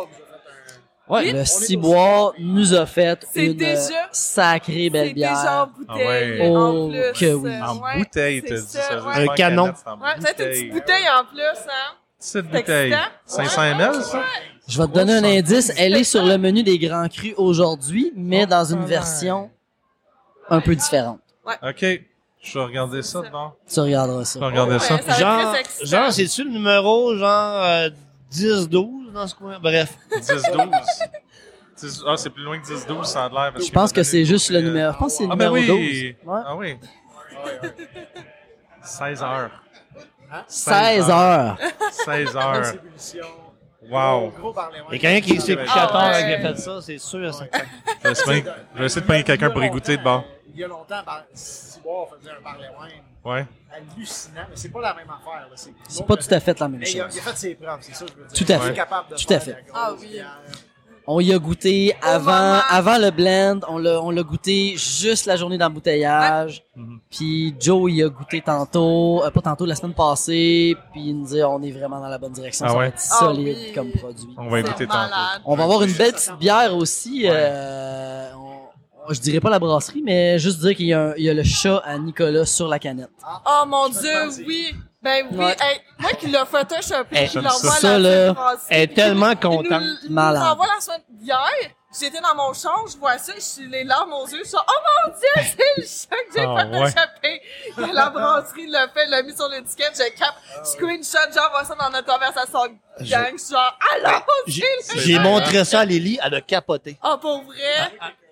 Ouais, Oui. le Ciboire nous a fait C'est une déjà- euh, sacrée belle C'est déjà en bière. bouteille, Ah ouais. en Oh, plus. que oui. euh, En ouais, bouteille, c'est t'as dit ça, ça. ouais. veut dire Un canon. canette, c'est en Ouais, peut-être une bouteille. petite bouteille en plus, hein. Petite bouteille. excitant. cinq cents millilitres, ça? Je vais te donner un indice. Elle est sur le menu des grands crus aujourd'hui, mais dans une version un peu différente. OK. Je vais regarder ça devant. Tu regarderas Je ça. vais regarder Ouais, ça. ça va être Genre, très excitant. genre c'est-tu le numéro, genre, euh, dix douze dans ce coin? Bref. dix douze. dix Ah, c'est plus loin que dix douze, ça a l'air. parce Je pense que m'a c'est donné juste le côté, euh, numéro. Je pense que c'est le Ah, ben numéro oui. douze. Ouais. Ah oui. seize heures. seize heures. seize heures. Wow. Il y a quelqu'un qui est éducateur Ah ouais. qui a fait ça, c'est sûr. Ça. Je vais essayer- je vais essayer de payer quelqu'un pour y goûter de bord. Il y a longtemps, par- Ciboire faisait un bar wine Ouais. hallucinant, mais c'est pas la même affaire. là. C'est C'est pas tout à fait la même Mais il a, chose. il a fait ses preuves, c'est ça que je veux dire. Tout à Il est fait. capable de Tout faire à fait. de la grosse Ah oui. bière. On y a goûté avant, moment. avant le blend. On l'a, on l'a goûté juste la journée d'embouteillage. Mhm. Puis Joe, il a goûté tantôt, euh, pas tantôt, la semaine passée. Puis il nous dit, on est vraiment dans la bonne direction. Ah ça ouais? va être Ah solide oui. comme produit. On va C'est écouter tantôt. malade. On va avoir une belle petite bière aussi. Euh, on- je dirais pas la brasserie, mais juste dire qu'il y a, un- il y a le chat à Nicolas sur la canette. Oh mon Dieu, oui. Ben oui. Ouais. Hey, moi qui l'a photoshopé, Hey, qui j'aime l'envoie ça, la là, semaine passée, Elle est tellement il nous- contente. Il nous Malade. envoie la semaine hier. J'étais dans mon champ, je vois ça, je suis les larmes aux yeux, je suis oh mon Dieu, c'est le chat que j'ai Ah, photoshopé. La brasserie l'a fait, l'a mis sur l'étiquette, je cap, screenshot, j'envoie ça dans notre conversation gang, je suis genre, alors, J'ai c'est le j'ai chat. montré ça à Lily, elle a capoté. Ah, pour vrai?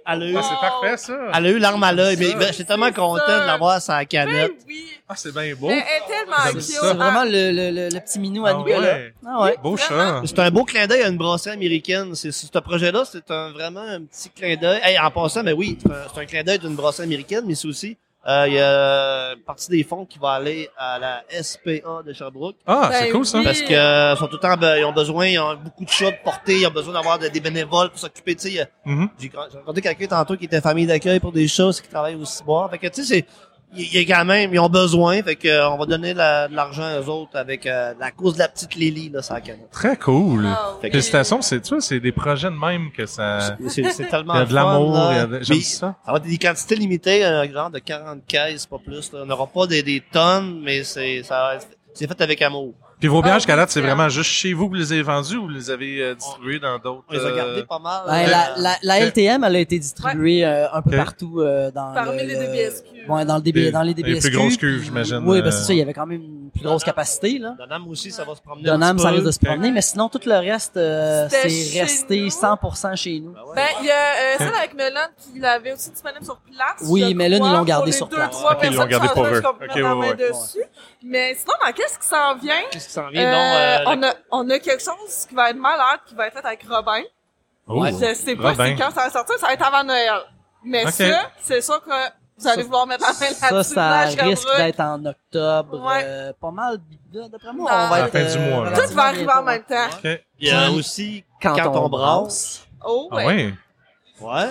Elle a eu, Ah, c'est parfait, ça. elle a eu l'arme à l'œil. Mais Ça. ben, j'étais tellement content ça. de l'avoir sur la Ben canette. oui. Ah, c'est bien beau. Elle est tellement J'aime cute. ça. C'est vraiment le, le, le, le petit minou à Ah Nicolas. ouais. Ah ouais. Beau Vraiment. chat. C'est un beau clin d'œil à une brasserie américaine. C'est, ce projet-là, c'est un, vraiment un petit clin d'œil. Hey, en passant, mais oui, c'est un, c'est un clin d'œil d'une brasserie américaine, mais c'est aussi, euh, il y a une partie des fonds qui va aller à la S P A de Sherbrooke. Ah, c'est Ben cool, ça. oui. Parce que euh, sont tout le temps, ben, ils ont besoin, ils ont beaucoup de chats de porter, ils ont besoin d'avoir de- des bénévoles pour s'occuper, tu sais. il y a- Mhm. J'ai j'ai rencontré quelqu'un tantôt qui était famille d'accueil pour des chats, c'est qui travaille au ciboire. Fait que, tu sais, c'est, il y a quand même, ils ont besoin, fait que, euh, on va donner la- de l'argent aux autres avec euh, la cause de la petite Lily, là, ça la canette. Très cool. Ah, oui. Félicitations, c'est, tu vois, c'est des projets de même que ça... C'est, c'est tellement Il y a de fun, l'amour, là. il y a de- j'aime Mais ça. Ça va être des quantités limitées, un genre de quarante caisses, pas plus, là. On n'aura pas des, des tonnes, mais c'est, ça, va être- c'est fait avec amour. Puis vos bières, Ah, jusqu'à date, c'est oui, vraiment juste chez vous que vous les avez vendus ou vous les avez euh, distribués dans d'autres... On les a euh, gardés pas mal. Ouais, euh, la, la, la L T M, elle a été distribuée euh, un peu Ok. partout euh, dans Parmi le, les le- D B S Q. Ouais, dans le D B, Des- dans les des D B S Q. plus grosses cuves, puis- j'imagine, Oui, euh, ben c'est ça, il y avait quand même une plus grosse capacité, là. Donham aussi, ça va se promener Donham, un petit ça peu. risque de se promener, mais sinon, tout le reste, euh, C'était c'est chez resté nous. cent pour cent chez nous. Ben ouais. Ben, il y a euh, celle avec Melon qui l'avait aussi disponible sur place. Oui, je Melon, crois, ils l'ont gardé pour les sur deux, place. trois Ok, ils l'ont personnes gardé qui pour s'en eux. veulent, je peux Ok, mettre la ouais, main ouais. dessus. Mais sinon, dans qu'est-ce qui s'en vient? Qu'est-ce qui s'en vient? Euh, donc, euh, on, la- a, on a quelque chose qui va être malade, qui va être fait avec Robin. Oh. Je sais pas Robin. c'est quand ça va sortir, ça va être avant Noël. Mais Ok. ça, c'est sûr que vous allez Ça- vouloir mettre la main Ça, là-dessus. ça là, à risque Sherbrooke. d'être en octobre. Ouais. euh, pas mal, d'après moi, Ah. on va À la être... fin du euh, mois, là. Tout va arriver en bientôt, même temps. OK. Il y a Puis, aussi Quand, Quand on on brasse. Oh, Ah ouais. ouais. Ouais.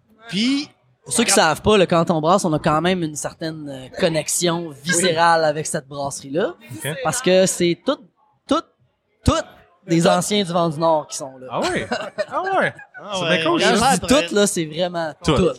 Puis, Pour ceux qui savent pas, le quand on brasse, on a quand même une certaine euh, connexion viscérale avec cette brasserie-là. OK. Parce que c'est tout, tout, tout des anciens du Vent du Nord qui sont là. Ah ouais. Ah ouais. ah C'est ouais, bien cool, on Quand est je là dis après. tout, là, c'est vraiment Tout. tout.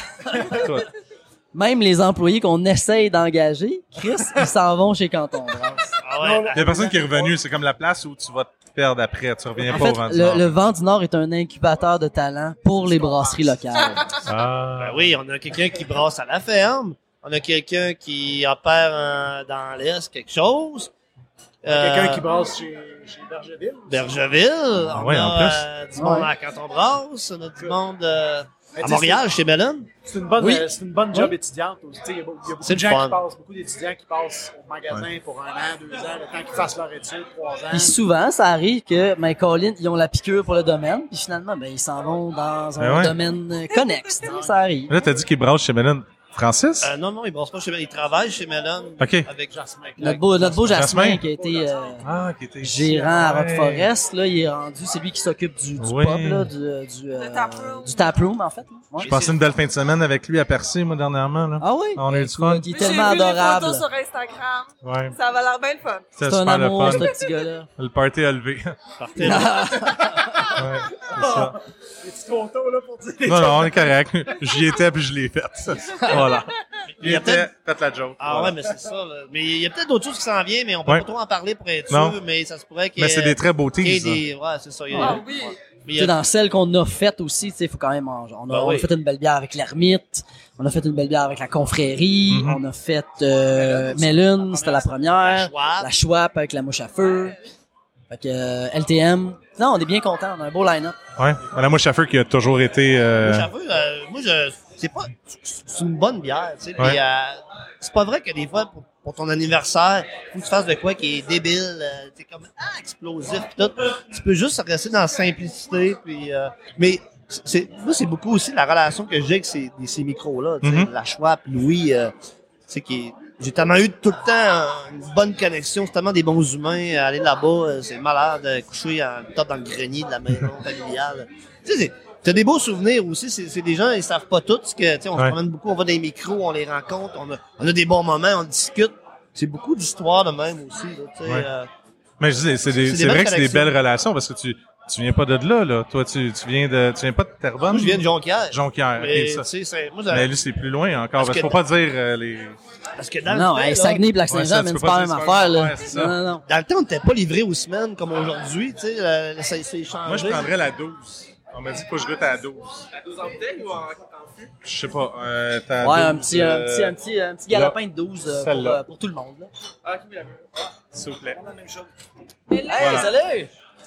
Toi. Même les employés qu'on essaye d'engager, Chris, ils s'en vont chez Canton Brasse. Ah ouais. Il y a personne qui est revenu. C'est comme la place où tu vas te perdre après. Tu reviens En pas fait, au vent du le, Nord. le Vent du Nord est un incubateur de talent pour les brasseries locales. Ah. Ben oui, on a quelqu'un qui brasse à la ferme. On a quelqu'un qui opère euh, dans l'Est quelque chose. Euh, Quelqu'un qui brasse chez, chez Bergeville. Bergeville. Ah on ouais, a en plus. euh, du monde Ouais. à Canton Brasse. On a du monde euh, Mais à tu sais, Montréal, chez Mellon. C'est une bonne, Oui. euh, c'est une bonne job étudiante aussi. Tu sais, Il y a, beau- il y a beaucoup C'est de le gens fun. qui passent, beaucoup d'étudiants qui passent au magasin pour un an, deux ans, le temps qu'ils fassent leur étude, trois ans. Puis souvent, ça arrive que, ben, Colin, ils ont la piqûre pour le domaine, puis finalement, ben, ils s'en vont dans un Ben ouais. domaine euh, connexe. tu sais, Ça arrive. Là, t'as dit qu'il brasse chez Mellon. Francis? Euh, non, non, il brasse pas chez Mellon. Il travaille chez Mellon. OK. Avec Jasmin. Notre beau, notre beau Jasmin, Jasmin. qui a été euh, Ah, qui était ici. gérant à Ouais. Rock Forest, là, il est rendu, c'est lui qui s'occupe du, du Oui. pub, là, du, euh, du, euh, Le taproom. du taproom, en fait. là. Ouais. J'ai passé une belle fin de semaine avec lui à Percé, moi, dernièrement. Là. Ah oui? On a eu du fun. Il est J'ai tellement vu les adorable. photos sur Instagram. Ouais. Ça avait l'air bien le fun. C'était C'est un super le amour, fun. ce petit gars-là. Le party a levé. Partez là. Ouais, c'est ça. Les petites photos, là, pour dire. Non, non, on est correct. J'y étais puis je l'ai fait. Voilà. Il Il y a était, faites la joke. Ah Voilà. ouais, mais c'est ça. Là. Mais il y a peut-être d'autres choses qui s'en viennent, mais on peut Ouais. pas trop en parler pour être Non. sûr, mais ça se pourrait qu'il y ait... Mais c'est des très beaux qu'il y ait teas. là. des... Ouais, c'est ça. il y a- Ah oui. Mais il Tu y sais, a- dans celles qu'on a faites aussi, tu sais, faut quand même manger. On a, Ben on a oui. fait une belle bière avec l'Ermite. On a fait une belle bière avec la Confrérie. Mhm. On a fait, euh, Melun, c'était la première. Schwab. La Schwab avec la mouche à feu. Fait que, euh, L T M. Non, on est bien contents. On a un beau line-up. Ouais. Madame Mouche Schaffer qui a toujours été... euh, J'avoue, euh, moi, je, c'est pas, c'est une bonne bière, tu sais. Ouais. puis, euh, c'est pas vrai que des fois, pour, pour ton anniversaire, faut que tu fasses de quoi qui est débile, euh, tu sais, comme, ah, explosif, pis tout. Tu peux juste rester dans la simplicité, puis, euh, mais, c'est, moi, c'est beaucoup aussi la relation que j'ai avec ces, ces micros-là, tu sais. Mhm. La Schwab, Louis, euh, tu sais, qui est, j'ai tellement eu tout le temps une bonne connexion, c'est tellement des bons humains. Aller là-bas, euh, c'est malade, euh, coucher en top dans le grenier de la maison familiale. Tu sais, c'est- t'as des beaux souvenirs aussi. C'est, c'est des gens, ils savent pas tout. Ce que, tu sais, on Ouais. se promène beaucoup, on va dans les micros, on les rencontre, on a, on a des bons moments, on discute. C'est beaucoup d'histoires de même aussi. Là, tu sais, Ouais. euh, Mais je dis, c'est, des- C'est des c'est vrai belles que c'est des collections. belles relations parce que tu, tu viens pas de là, là. Toi, tu, tu viens de, tu viens pas de Terrebonne? moi, je viens de Jonquière. Jonquière. Mais, ok, ça. tu sais, c'est, moi, Mais je- lui, c'est plus loin encore. Parce Parce qu'il que- faut pas dire euh, les... parce que dans Non, le temps, hey, là, Saguenay, Ouais, Lac-Saint-Jean, ça, tu mais peux c'est pas pas la dire même c'est pas- affaire, là. ouais, c'est ça. Non, non, non. dans le temps, on n'était pas livré aux semaines comme aujourd'hui, tu sais, euh, ça s'est changé. Moi, je prendrais la douze. On m'a dit que je goûte à la douze. La douze en bouteille ou en, en fût? Je sais pas. Euh, t'as Ouais, la un douze, petit, un euh, petit, un petit, un petit galopin de douze euh, pour, Celle-là. euh, pour tout le monde, là. Ah, ok, oui, la même. S'il vous plaît. Mais là, Hey, salut!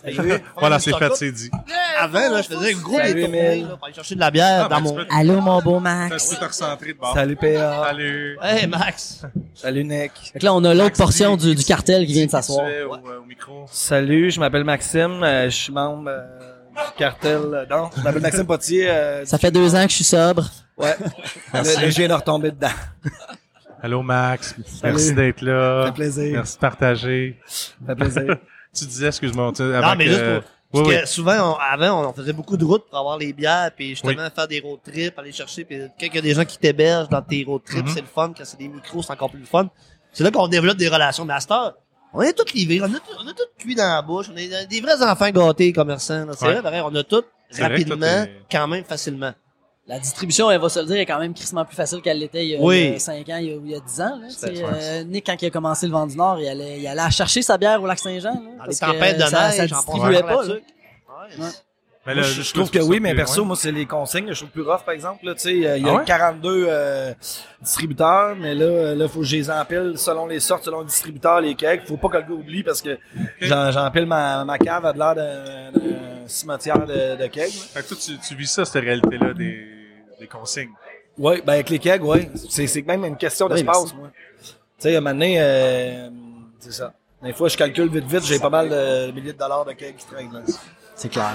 Voilà, c'est fait, c'est dit. Avant, là, je faisais une grosse Salut, détournée, Emile. là, pour aller chercher de la bière Ah, dans ben, mon... tu peux- Allô, mon beau T'as Max. tout recentré de bord. Salut P A. Salut. Hey, Max! Salut Nick. Fait que là, on a l'autre Max, portion dis- du, du cartel qui vient de dis s'asseoir. qui tu es Au, euh, au micro. Salut, je m'appelle Maxime. euh, je suis membre euh, du cartel. euh, non, je m'appelle Maxime Potier. euh, Ça fait deux ans que je suis sobre. Ouais. Là, là, je viens de retomber dedans. Allô, Max. Merci d'être là. Ça fait plaisir. Merci de partager. Ça fait plaisir. Tu disais, excuse-moi, tu sais, avant Non, mais que... juste pour... Oui, Parce oui. que souvent, on- avant, on faisait beaucoup de routes pour avoir les bières, puis justement faire des road trips, aller chercher, puis quand il y a des gens qui t'hébergent dans tes road trips, Mhm. c'est le fun. Quand c'est des micros, c'est encore plus le fun. C'est là qu'on développe des relations. Mais à cette heure, on est tous livrés, on a tout, on a tout cuit dans la bouche, on est des vrais enfants gâtés, commerçants. là. C'est Ouais. vrai, pareil, on a tout C'est vrai que toi, rapidement, t'es- quand même facilement. La distribution, elle va se le dire, est quand même crissement plus facile qu'elle l'était il y a, Oui. il y a cinq ans, il y a, il y a dix ans. Là, C'est tu sais, vrai. euh, Nick, quand il a commencé le Vent du Nord, il allait, il allait chercher sa bière au Lac-Saint-Jean. Là, Dans les parce que tempêtes de ça, neige, ça en distribuait passant pas. là-dessus. Là. Ouais. Ouais. Mais Moi, là, je, je trouve que ça oui, mais plus perso, loin. moi, c'est les consignes. Je trouve plus rough, par exemple. Là, tu sais, il y a, il y a Ah ouais? quarante-deux euh, distributeurs, mais là, là, faut que je les empile selon les sortes, selon le distributeur, les kegs. Faut pas que le gars oublie parce que j'en- j'empile ma, ma cave à de l'air d'un d'un cimetière de, de kegs. là. Fait que toi, tu, tu vis ça, cette réalité-là, des, des consignes. Oui, ben avec les kegs, oui. C'est, c'est même une question Oui, d'espace, merci. moi. Tu sais, à un moment donné, euh, c'est ça. Des fois, je calcule vite, vite, j'ai pas mal de milliers de dollars de kegs qui traînent. Là. C'est clair.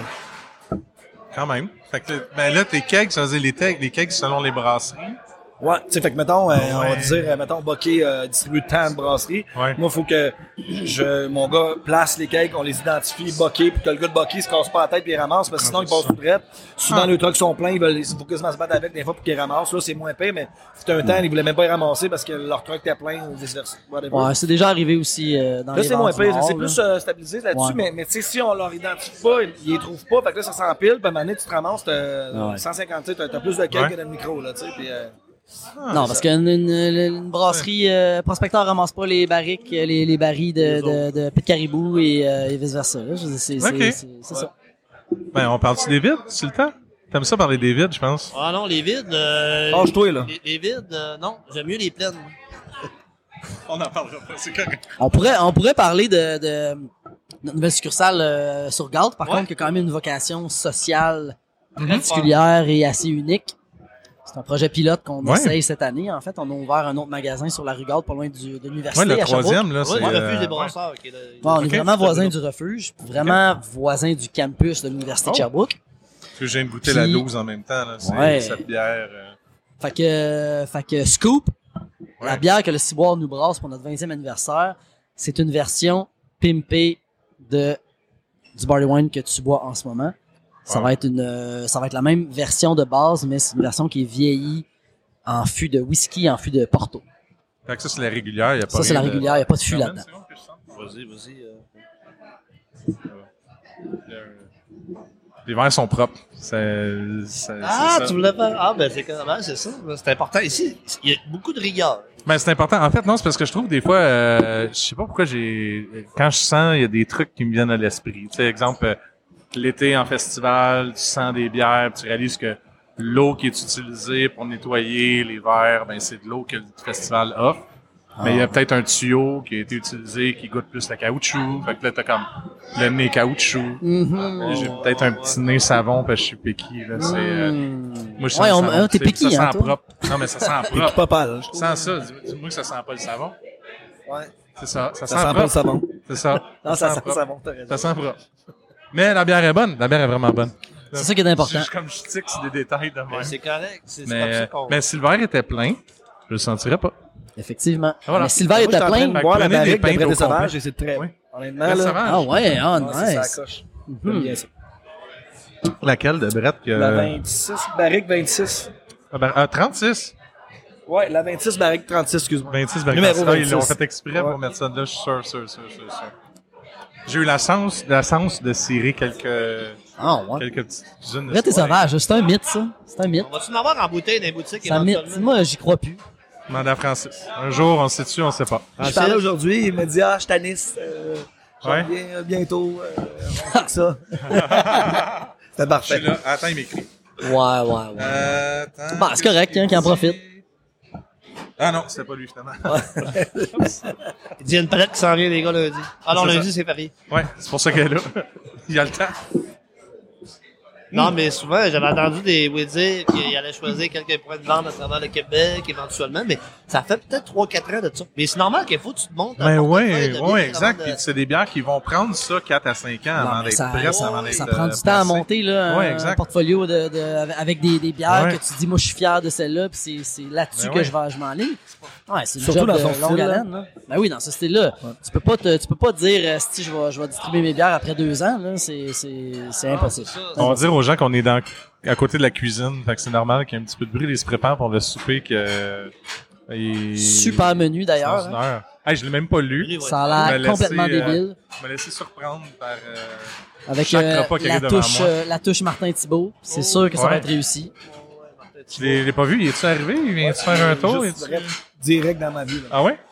Quand même. Fait que, ben là, tes kegs, ça veut dire les, te- les kegs selon les brasseries. Ouais, tu sais, fait que mettons, euh, on va Ouais. dire, euh, mettons, Bokeh euh, distribue tant de brasseries. Ouais. Moi, faut que je, mon gars place les kegs, on les identifie, Bokeh, puis que le gars de Bokeh se casse pas la tête puis il ramasse, parce que sinon, il passe tout droit. Souvent, Ah. les trucks sont pleins, ils veulent, il faut quasiment se battre avec des fois pour qu'ils ramassent. Là, c'est moins pire, mais c'était un temps, ils voulaient même pas les ramasser parce que leur truck était plein ou vice-versa. Whatever. Ouais, c'est déjà arrivé aussi euh, dans Là, les c'est moins Vents du pire, Nord, c'est là. plus euh, stabilisé là-dessus, Ouais. mais, mais tu sais, si on leur identifie pas, ils les trouvent pas, fait que là, ça s'empile, puis à un moment donné, tu te ramasses, t'as Ah ouais. cent cinquante, tu sais, t'as t'as plus de kegs Ouais. que de micro, là, tu sais, puis euh, Non, parce qu'une une, une brasserie euh, prospecteur ramasse pas les barriques, euh, les, les barils de, de, de Pit Caribou et, euh, et vice versa. Là. Je veux dire, C'est, c'est, Ok. c'est, c'est ça. Ben, on parle-tu des vides, c'est le temps? T'aimes ça parler des vides, je pense? Ah non, les vides, euh, lâche-toi, là. les, les vides, euh, non, j'aime mieux les pleines. On en parlera pas, c'est correct. On pourrait, on pourrait parler de, de notre nouvelle succursale euh, sur Galt, par Ouais. contre, qui a quand même une vocation sociale Mhm. particulière et assez unique. C'est un projet pilote qu'on Ouais. essaye cette année. En fait, on a ouvert un autre magasin sur la rue Galt, pas loin du, de l'université. Ouais, le à Sherbrooke. troisième, là, Ouais, c'est... le refuge euh, des brasseurs. qui est là. Ouais, on Ok. est vraiment voisin du refuge, vraiment voisin du campus de l'université Oh. de Sherbrooke. Parce que je viens de goûter Puis- la douze en même temps, là. C'est Ouais. cette bière... euh, Fait que, euh, fait que Scoop, la Ouais. bière que le Ciboire nous brasse pour notre vingtième anniversaire, c'est une version pimpée de du barley wine que tu bois en ce moment. Ça Ouais. va être une, euh, ça va être la même version de base, mais c'est une version qui est vieillie en fût de whisky, en fût de Porto. Fait que ça, c'est la régulière, y a pas Ça, c'est la rien de- régulière, il n'y a pas de fût Ferment, là-dedans. c'est bon que je sens? Vas-y, vas-y. euh. Les verres sont propres. C'est, c'est, Ah, c'est ça. tu voulais faire. Ah, ben c'est quand même, c'est ça. C'est important. Ici, il y a beaucoup de rigueur. Ben, c'est important. En fait, non, c'est parce que je trouve des fois, euh, je sais pas pourquoi j'ai, quand je sens, il y a des trucs qui me viennent à l'esprit. Tu sais, exemple, euh, l'été en festival, tu sens des bières, puis tu réalises que l'eau qui est utilisée pour nettoyer les verres, ben, c'est de l'eau que le festival offre. Mais il y a peut-être un tuyau qui a été utilisé qui goûte plus le caoutchouc. Fait que là, t'as comme le nez caoutchouc. Mhm. J'ai peut-être un petit nez savon parce que je suis picky, là. C'est, euh, Mm. moi, je sens Ouais, le on- savon. euh, t'es C'est- picky, ça hein, sent toi? propre. Non, mais ça sent puis propre. pas pâle, je trouve. Sans ça, dis- dis-moi que ça sent pas le savon. Ouais. C'est ça. Ça, Ça sent sent pas propre. le savon. C'est ça. Non, ça sent sent le propre. savon, t'as raison. Ça sent propre. Mais la bière est bonne. La bière est vraiment bonne. C'est ça qui est important. Je, comme je tique sur des détails de même. Ben, c'est correct. C'est c'est comme Mais, ça qu'on. mais si le verre était plein, je le sentirais pas. Effectivement. Voilà. Mais Sylvain Moi, était j'étais en train plein. de boire la Prenez des barrique de pintes Brett au des Sauvages complet. et c'est très Oui. bon. Honnêtement, Brett là. Sauvage. Ah ouais, ah, Ouais, c'est nice. ça coche. Mhm. J'aime bien ça. Laquelle de Brett que... La vingt-six, barrique vingt-six. Ah, ben, ah, trente-six. Ouais, la vingt-six, barrique trente-six, excuse-moi. vingt-six, ben, Numéro ah, ils l'ont vingt-six. fait exprès Ouais. pour mettre ça là, je suis sûr, sûr, sûr, sûr, sûr. J'ai eu la chance, la chance de cirer quelques, Ah ouais. quelques petites unes. de Vrai, t'es soie. sauvage. C'est un mythe, ça. C'est un mythe. On va-tu en avoir en bouteille dans les boutiques C'est un mythe. éventuellement? Moi, j'y crois plus. Demande à Francis. Un jour, on sait dessus, on sait pas. Je parlais aujourd'hui, il m'a dit, ah, je suis à Nice, euh, je Ouais. reviens euh, bientôt, euh, on fait ça. C'était Je suis parfait. là. Attends, il m'écrit. Ouais, ouais, ouais. Euh, attends, Bon, c'est correct, hein, qu'il en profite. Ah non, c'était pas lui, finalement. Il dit, il y a une palette qui s'en vient, les gars, lundi. Ah non, C'est lundi, ça. c'est férié. Ouais, c'est pour ça qu'elle est là. Il y a le temps. Non, mais souvent, j'avais entendu des oui dire qu'ils allaient choisir quelques points de vente à travers le Québec, éventuellement, mais ça fait peut-être trois quatre ans de ça. Mais c'est normal qu'il faut que tu te montes. Ben oui, oui, exact. De... Puis c'est des bières qui vont prendre ça quatre à cinq ans non, avant d'être ça, prêtes, ça, avant d'être ça prend du placées. temps à monter, là, ouais, un, exact. un portfolio de, de, avec des, des bières ouais. que tu dis, moi, je suis fier de celle-là, puis c'est, c'est là-dessus ben que ouais. je vais, je m'enligne. Ouais, c'est une surtout job dans de son longue style, haleine, là. Ben oui, dans ce style-là. Ouais. Tu peux pas te, tu peux pas dire, si je vais, je vais distribuer mes bières après deux ans, là. C'est, c'est, c'est impossible. Ah, c'est On va dire aux gens qu'on est dans, à côté de la cuisine. Fait que c'est normal qu'il y ait un petit peu de bruit. Ils se préparent pour le souper que, euh, il... Super menu, d'ailleurs. Hein. Hey, je l'ai même pas lu. Ça a l'air complètement laissé, débile. Euh, je me laissé surprendre par, euh, avec chaque euh, repas qu'il y a la devant touche, moi. euh, la touche Martin Thibault. C'est sûr que ça ouais. va être réussi. Je l'ai, l'ai pas vu. Il est-tu arrivé? Il vient-tu faire un tour? Juste direct, direct dans ma vie. Là. Ah ouais?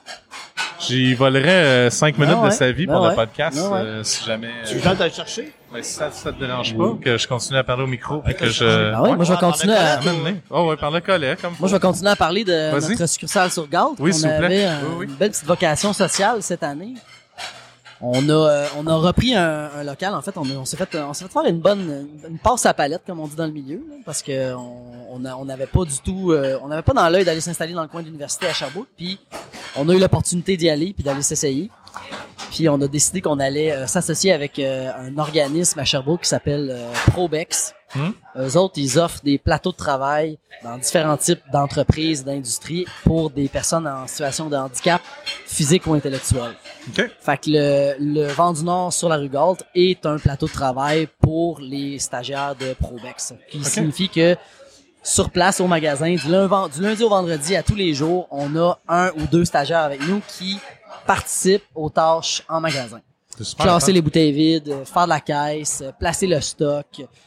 J'y volerais euh, cinq minutes ah ouais. de sa vie ben pour ouais. le podcast, ben ouais. euh, si jamais... Euh, tu veux le temps de le chercher? Ben, si ça, ça te dérange pas, que je continue à parler au micro, puis que je... Ah ouais, moi je vais continuer à... Oh ouais, par le collet, comme Moi je vais continuer à parler de Vas-y. notre succursale sur Galt. Oui, on s'il vous avait plaît. un, oui, oui. une belle petite vocation sociale cette année. On a, euh, on a repris un, un local. En fait, on, a, on s'est fait, on s'est fait faire une bonne, une passe à palette, comme on dit dans le milieu, là, parce que on, on, a, on n'avait pas du tout, euh, on n'avait pas dans l'œil d'aller s'installer dans le coin de l'université à Sherbrooke. Puis, on a eu l'opportunité d'y aller puis d'aller s'essayer. Puis, on a décidé qu'on allait euh, s'associer avec euh, un organisme à Sherbrooke qui s'appelle euh, Probex. Hum? Eux autres, ils offrent des plateaux de travail dans différents types d'entreprises, d'industries pour des personnes en situation de handicap physique ou intellectuel. Okay. Fait que le, le Vent du Nord sur la rue Galt est un plateau de travail pour les stagiaires de Probex. Qui okay. signifie que sur place au magasin, du lundi, du lundi au vendredi à tous les jours, on a un ou deux stagiaires avec nous qui participent aux tâches en magasin. Classer les bouteilles vides, faire de la caisse, placer le stock,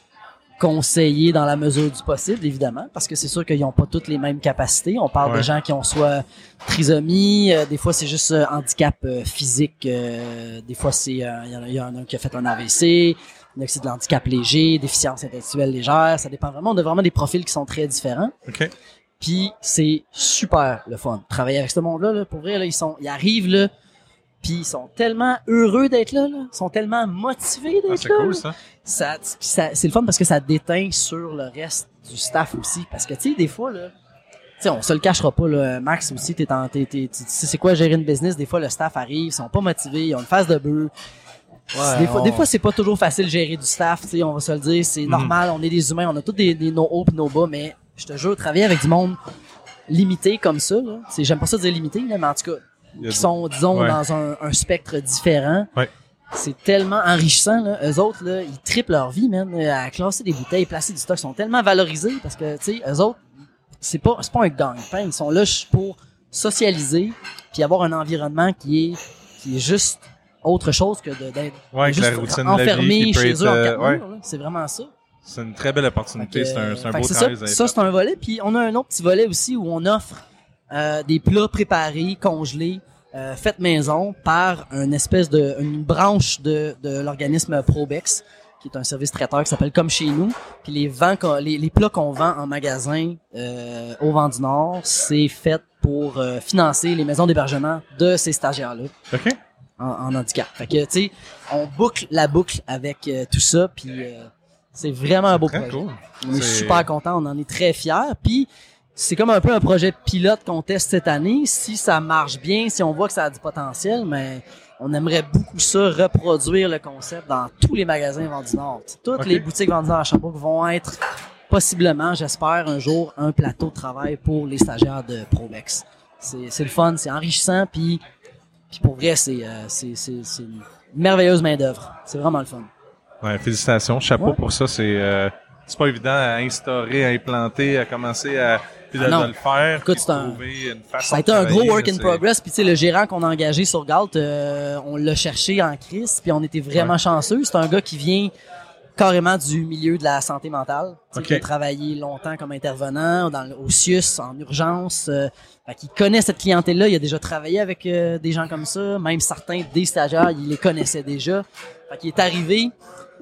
conseiller dans la mesure du possible, évidemment, parce que c'est sûr qu'ils n'ont pas toutes les mêmes capacités. On parle ouais. de gens qui ont soit trisomie, euh, des fois c'est juste euh, handicap euh, physique, euh, des fois c'est il euh, y, en a, y en a un qui a fait un A V C, il y en a qui c'est de l'handicap léger, déficience intellectuelle légère, ça dépend vraiment. On a vraiment des profils qui sont très différents. Okay. Puis c'est super le fun. Travailler avec ce monde-là, là, pour vrai, là, ils sont, ils arrivent là. Puis ils sont tellement heureux d'être là, là. Ils sont tellement motivés d'être ah, c'est là. Cool, là. ça. Ça, ça. C'est le fun parce que ça déteint sur le reste du staff aussi. Parce que, tu sais, des fois, là, tu sais, on se le cachera pas, là. Max aussi, t'es en, t'es, t'es, tu sais c'est quoi gérer une business. Des fois, le staff arrive, ils sont pas motivés, ils ont une face de bœuf. Ouais, des, on... fois, des fois, c'est pas toujours facile de gérer du staff, tu sais, on va se le dire. C'est mm-hmm. normal, on est des humains, on a tous des, des nos hauts pis nos bas, mais je te jure, travailler avec du monde limité comme ça, là, c'est, j'aime pas ça dire limité, là, mais en tout cas, qui sont, disons, ouais. dans un, un spectre différent. Ouais. C'est tellement enrichissant, là. Eux autres, là, ils triplent leur vie, man, à classer des bouteilles, placer du stock. Ils sont tellement valorisés parce que, tu sais, eux autres, c'est pas, c'est pas un gang-pain. Ils sont là pour socialiser puis avoir un environnement qui est, qui est juste autre chose que de, d'être ouais, juste la routine enfermé de la vie, chez eux euh, en quatre ouais. murs, là. C'est vraiment ça. C'est une très belle opportunité. Que, c'est un, c'est un beau c'est travail. Ça, ça c'est un volet. Puis on a un autre petit volet aussi où on offre euh, des plats préparés, congelés, Euh, faites maison par une espèce de une branche de, de l'organisme Probex, qui est un service traiteur qui s'appelle Comme Chez Nous. Puis les vents les, les plats qu'on vend en magasin euh, au Vent du Nord, c'est fait pour euh, financer les maisons d'hébergement de ces stagiaires-là. OK. En, en handicap. Fait que, tu sais, on boucle la boucle avec euh, tout ça, puis euh, c'est vraiment c'est un beau très projet. Cool. On est, c'est super contents, on en est très fiers. Puis c'est comme un peu un projet pilote qu'on teste cette année. Si ça marche bien, si on voit que ça a du potentiel, mais on aimerait beaucoup ça, reproduire le concept dans tous les magasins Vent du Nord. Toutes okay. les boutiques Vent du Nord à Sherbrooke vont être possiblement, j'espère, un jour, un plateau de travail pour les stagiaires de Probex. C'est, c'est le fun, c'est enrichissant, puis, puis pour vrai, c'est, euh, c'est, c'est, c'est une merveilleuse main-d'œuvre. C'est vraiment le fun. Ouais, félicitations, chapeau ouais. pour ça. C'est, euh, c'est pas évident à instaurer, à implanter, à commencer à puis de, ah de le faire. Écoute, c'est un, une façon ça a été un gros work in c'est... progress. Puis tu sais, le gérant qu'on a engagé sur Galt, euh, on l'a cherché en crise, puis on était vraiment ouais. chanceux. C'est un gars qui vient carrément du milieu de la santé mentale, okay. qui a travaillé longtemps comme intervenant dans, au C I U S, en urgence. Euh, fait qu'il connaît cette clientèle-là. Il a déjà travaillé avec euh, des gens comme ça. Même certains des stagiaires, il les connaissait déjà. Fait qu'il est arrivé.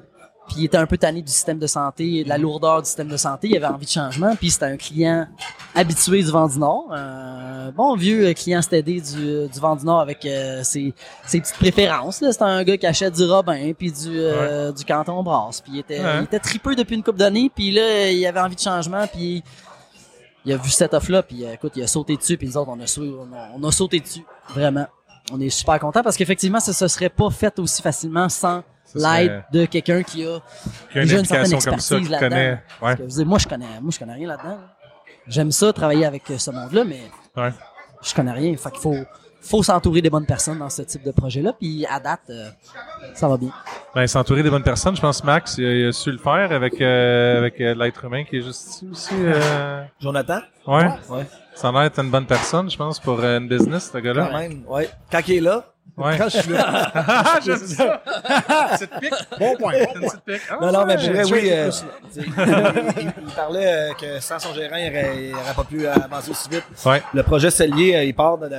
puis il était un peu tanné du système de santé, de la lourdeur du système de santé, il avait envie de changement, puis c'était un client habitué du Vent du Nord, un bon vieux client stédé du, du Vent du Nord avec euh, ses, ses petites préférences. Là. C'était un gars qui achète du Robin, puis du, euh, ouais. du Canton Brasse, puis il était, ouais. il était tripeux depuis une couple d'années, puis là, il avait envie de changement, puis il a vu cette offre-là, puis écoute, il a sauté dessus, puis nous autres, on a, sauté, on a, on a sauté dessus, vraiment. On est super contents parce qu'effectivement, ça ne serait pas fait aussi facilement sans ça l'aide serait... de quelqu'un qui a qui a une, déjà une certaine expertise là-dedans. Connaît... Ouais. Parce que, vous savez, moi, je connais, moi, je connais rien là-dedans. Là. J'aime ça, travailler avec ce monde-là, mais ouais. je connais rien. Fait qu'il faut, faut s'entourer des bonnes personnes dans ce type de projet-là, puis à date, euh, ça va bien. Ben, s'entourer des bonnes personnes, je pense que Max il a, il a su le faire avec, euh, avec euh, l'être humain qui est juste ici aussi. Euh... Jonathan? Ouais. ouais. Ça a l'air d'être une bonne personne, je pense, pour euh, une business, ce gars-là. Quand même, ouais. Quand il est là. Ouais. Quand je suis là. J'aime ça. Petite pique. Bon point. Bon point. Pique. Ah, non, non, mais pour vrai, oui. Euh, il, il, il parlait euh, que sans son gérant, il n'aurait il aurait pas pu avancer aussi vite. Ouais. Le projet Cellier, euh, il part de, de,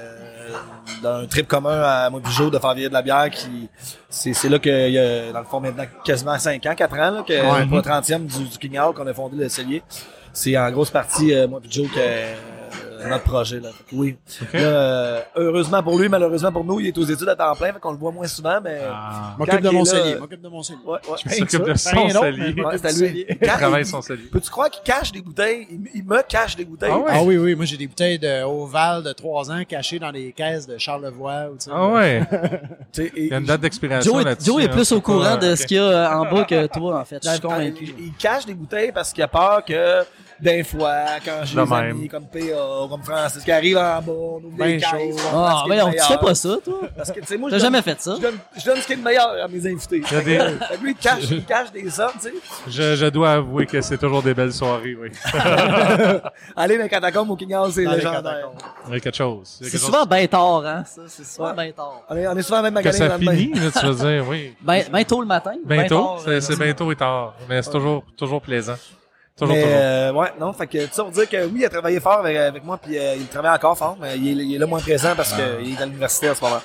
d'un trip commun à moi puis Joe de faire vieillir de la bière qui c'est c'est là que il y a dans le fond maintenant quasiment cinq ans, quatre ans là que ouais. pour le trentième du, du King Out qu'on a fondé le Cellier. C'est en grosse partie euh, moi puis Joe que euh, notre projet là. Oui. Okay. Là, euh, heureusement pour lui, malheureusement pour nous, il est aux études à temps plein, fait qu'on le voit moins souvent, mais ah. m'occupe de mon cellier, m'occupe de mon cellier. Ouais, ouais. Je m'occupe de son cellier. Ouais, c'est à lui. Il travaille son cellier. Peux-tu croire qu'il cache des bouteilles? Il, il me cache des bouteilles. Ah, ouais. ah oui, oui, moi j'ai des bouteilles de Oval de trois ans cachées dans les caisses de Charlevoix ou tu sais. Ah ouais. il y a une date d'expiration Joe, là-dessus. Joe est plus hein. au courant ah, de okay. ce qu'il y a en bas que toi en fait. Je suis convaincu. Il, il cache des bouteilles parce qu'il a peur que des fois, quand j'ai des amis comme P A, comme Francis, qui arrivent en bas, on ouvre des caisses. Ah, mais on, tu fais pas ça, toi? Parce que, tu sais, moi, t'as jamais fait ça? Je donne, je donne ce qui est le meilleur à mes invités. Des... Lui, il cache, il cache des sommes, tu sais. Je, je dois avouer que c'est toujours des belles soirées, oui. Aller dans les catacombes au King House, c'est légendaire. Il y a quelque chose. C'est souvent bien tard, hein, ça. C'est souvent bien tard. On est, on est souvent même magasin dans le matin. Que ça finit, là, tu veux dire, oui. Ben, ben tôt le matin. Ben tôt, c'est bien tôt et tard. Mais c'est toujours, toujours plaisant. Toujours, mais toujours. Euh, ouais, non, fait que ça pour dire que oui, il a travaillé fort avec, avec moi, puis euh, il travaille encore fort, mais il est, il est là moins présent parce ah. qu'il est à l'université à ce moment.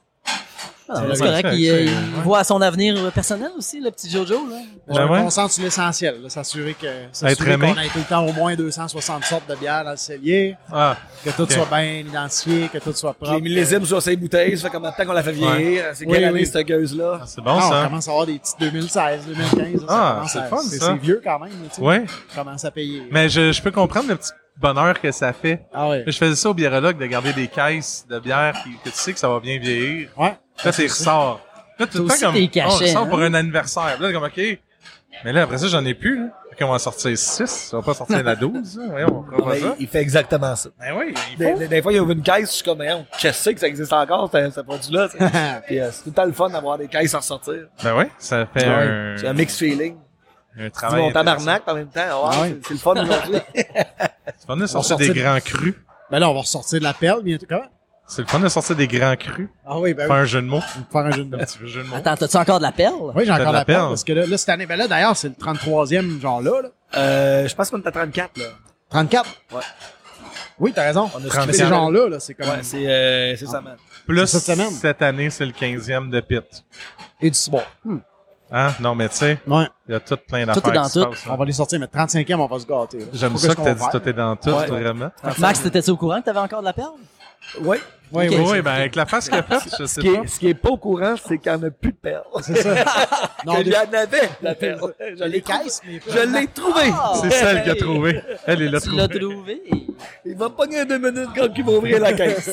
Ah, c'est correct, il, il voit son avenir personnel aussi, le petit Jojo. Là. Je me concentre sur l'essentiel, là, s'assurer que s'assurer qu'on ait tout le temps au moins deux cent soixante sortes de bières dans le cellier, ah, que tout okay. soit bien identifié, que tout soit propre. Les millésimes sur ces bouteilles, ça fait combien de temps qu'on l'a fait vieillir, ouais. c'est quelle oui, année oui. cette gueuse-là? Ah, c'est bon, ah, ça. On commence à avoir des petites deux mille seize, deux mille quinze. Ah, c'est fun, ça. C'est vieux quand même, tu sais. Ouais. Commence à payer. Mais je, je peux comprendre le petit bonheur que ça fait. Ah ouais. Je faisais ça au biérologue de garder des caisses de bière qui, que tu sais que ça va bien vieillir. Ouais. Là, tu ressors. Là, tout le temps comme, cachets, on ressort hein? pour un anniversaire. Là, comme, OK. Mais là, après ça, j'en ai plus, là. Fait qu'on va sortir six. Ça va pas sortir la douze, là. Voyons, on va ça. Il, il fait exactement ça. Ben oui, il des, faut. Des, des fois, il ouvre une caisse, je suis comme, hein, qu'est-ce que ça existe encore, ce, ce produit-là, Puis, euh, c'est tout le temps le fun d'avoir des caisses à ressortir. Ben oui, ça fait ouais, un... C'est un mix feeling. Un travail. Mon tabarnak en même temps. Ouais, ouais. C'est, c'est le fun aujourd'hui. C'est fun de sortir des grands crus. Ben là, on va ressortir de la perle bientôt. Comment? C'est le fun de sortir des grands crus. Ah oui, ben Faire oui. un jeu de mots. Faire un jeu de mots. Un petit jeu de mots. Attends, t'as-tu encore de la perle? Oui, j'ai encore de la, la perle. perle. Parce que là, là, cette année, ben là, d'ailleurs, c'est le trente-troisième genre là, là. Euh, je pense qu'on est à trente-quatre, là. trente-quatre? Ouais. Oui, t'as raison. On a ces gens-là, là, c'est comme... Ouais, c'est, euh, c'est ça, man. Plus cette semaine. Cette année, c'est le quinzième de Pitt. Et du sport. Hmm. Hein? Non, mais tu sais, ouais. il y a tout plein d'affaires tout est dans qui se tout. passent. On va les sortir, mais trente-cinquième, on va se gâter. Là. J'aime ça que, que t'as dit tout est dans tout, ouais. Vraiment. Max, t'étais-tu au courant que t'avais encore de la perle? Oui. Oui, okay. oui, oui, ben avec la face qu'il a faite, je sais ce qui pas. Est, ce qui est pas au courant, c'est qu'il n'y en a plus de perles. C'est ça. Non, il y en avait, la perle. Je l'ai caisse, mais je l'ai trouvée. Oh, c'est celle qu'il a trouvée. Elle est là tu l'as trouvée. Il va pogner deux minutes quand il va ouvrir la caisse.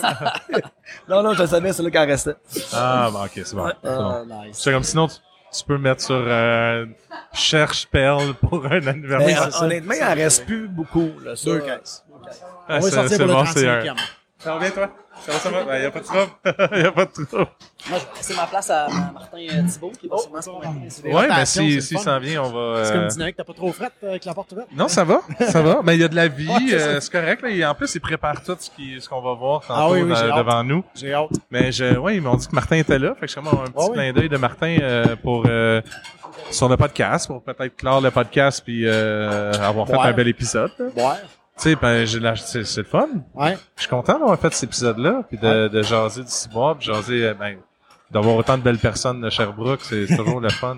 non, non, je savais, c'est là qu'elle restait. Ah, bon, ok, c'est bon. Ouais. C'est bon. Uh, nice. C'est comme sinon, tu, tu peux mettre sur euh, cherche perle pour un anniversaire. Mais, honnêtement, il en reste plus beaucoup. Là, Deux caisses. Ah, on va sortir pour le trente-cinquième. Ça va bien, toi? Ça va, ça va? Ben, y a pas de trouble. y a pas de trouble. Moi, je vais laisser ma place à Martin Thibault, qui va sûrement se convaincre. Ouais, mais si, si s'en vient, on va... Euh... C'est comme dîner que t'as pas trop frette avec la porte ouverte? Non, ça va. Ça va. Mais il y a de la vie. Ouais, euh, c'est correct, là. Et en plus, il prépare tout ce, qui, ce qu'on va voir tantôt ah, oui, oui, dans, devant nous. J'ai hâte. Mais je, ouais, ils m'ont dit que Martin était là. Fait que je suis comme un petit oh, clin oui. d'œil de Martin, euh, pour, euh, sur le podcast, pour peut-être clore le podcast puis, euh, avoir fait ouais. un bel épisode. Là. Ouais. Tu sais, ben, j'ai la, c'est, c'est le fun. Ouais. Je suis content d'avoir fait cet épisode-là, puis de, ouais. de jaser du ciboire, puis jaser, ben, d'avoir autant de belles personnes de Sherbrooke, c'est, c'est toujours le fun.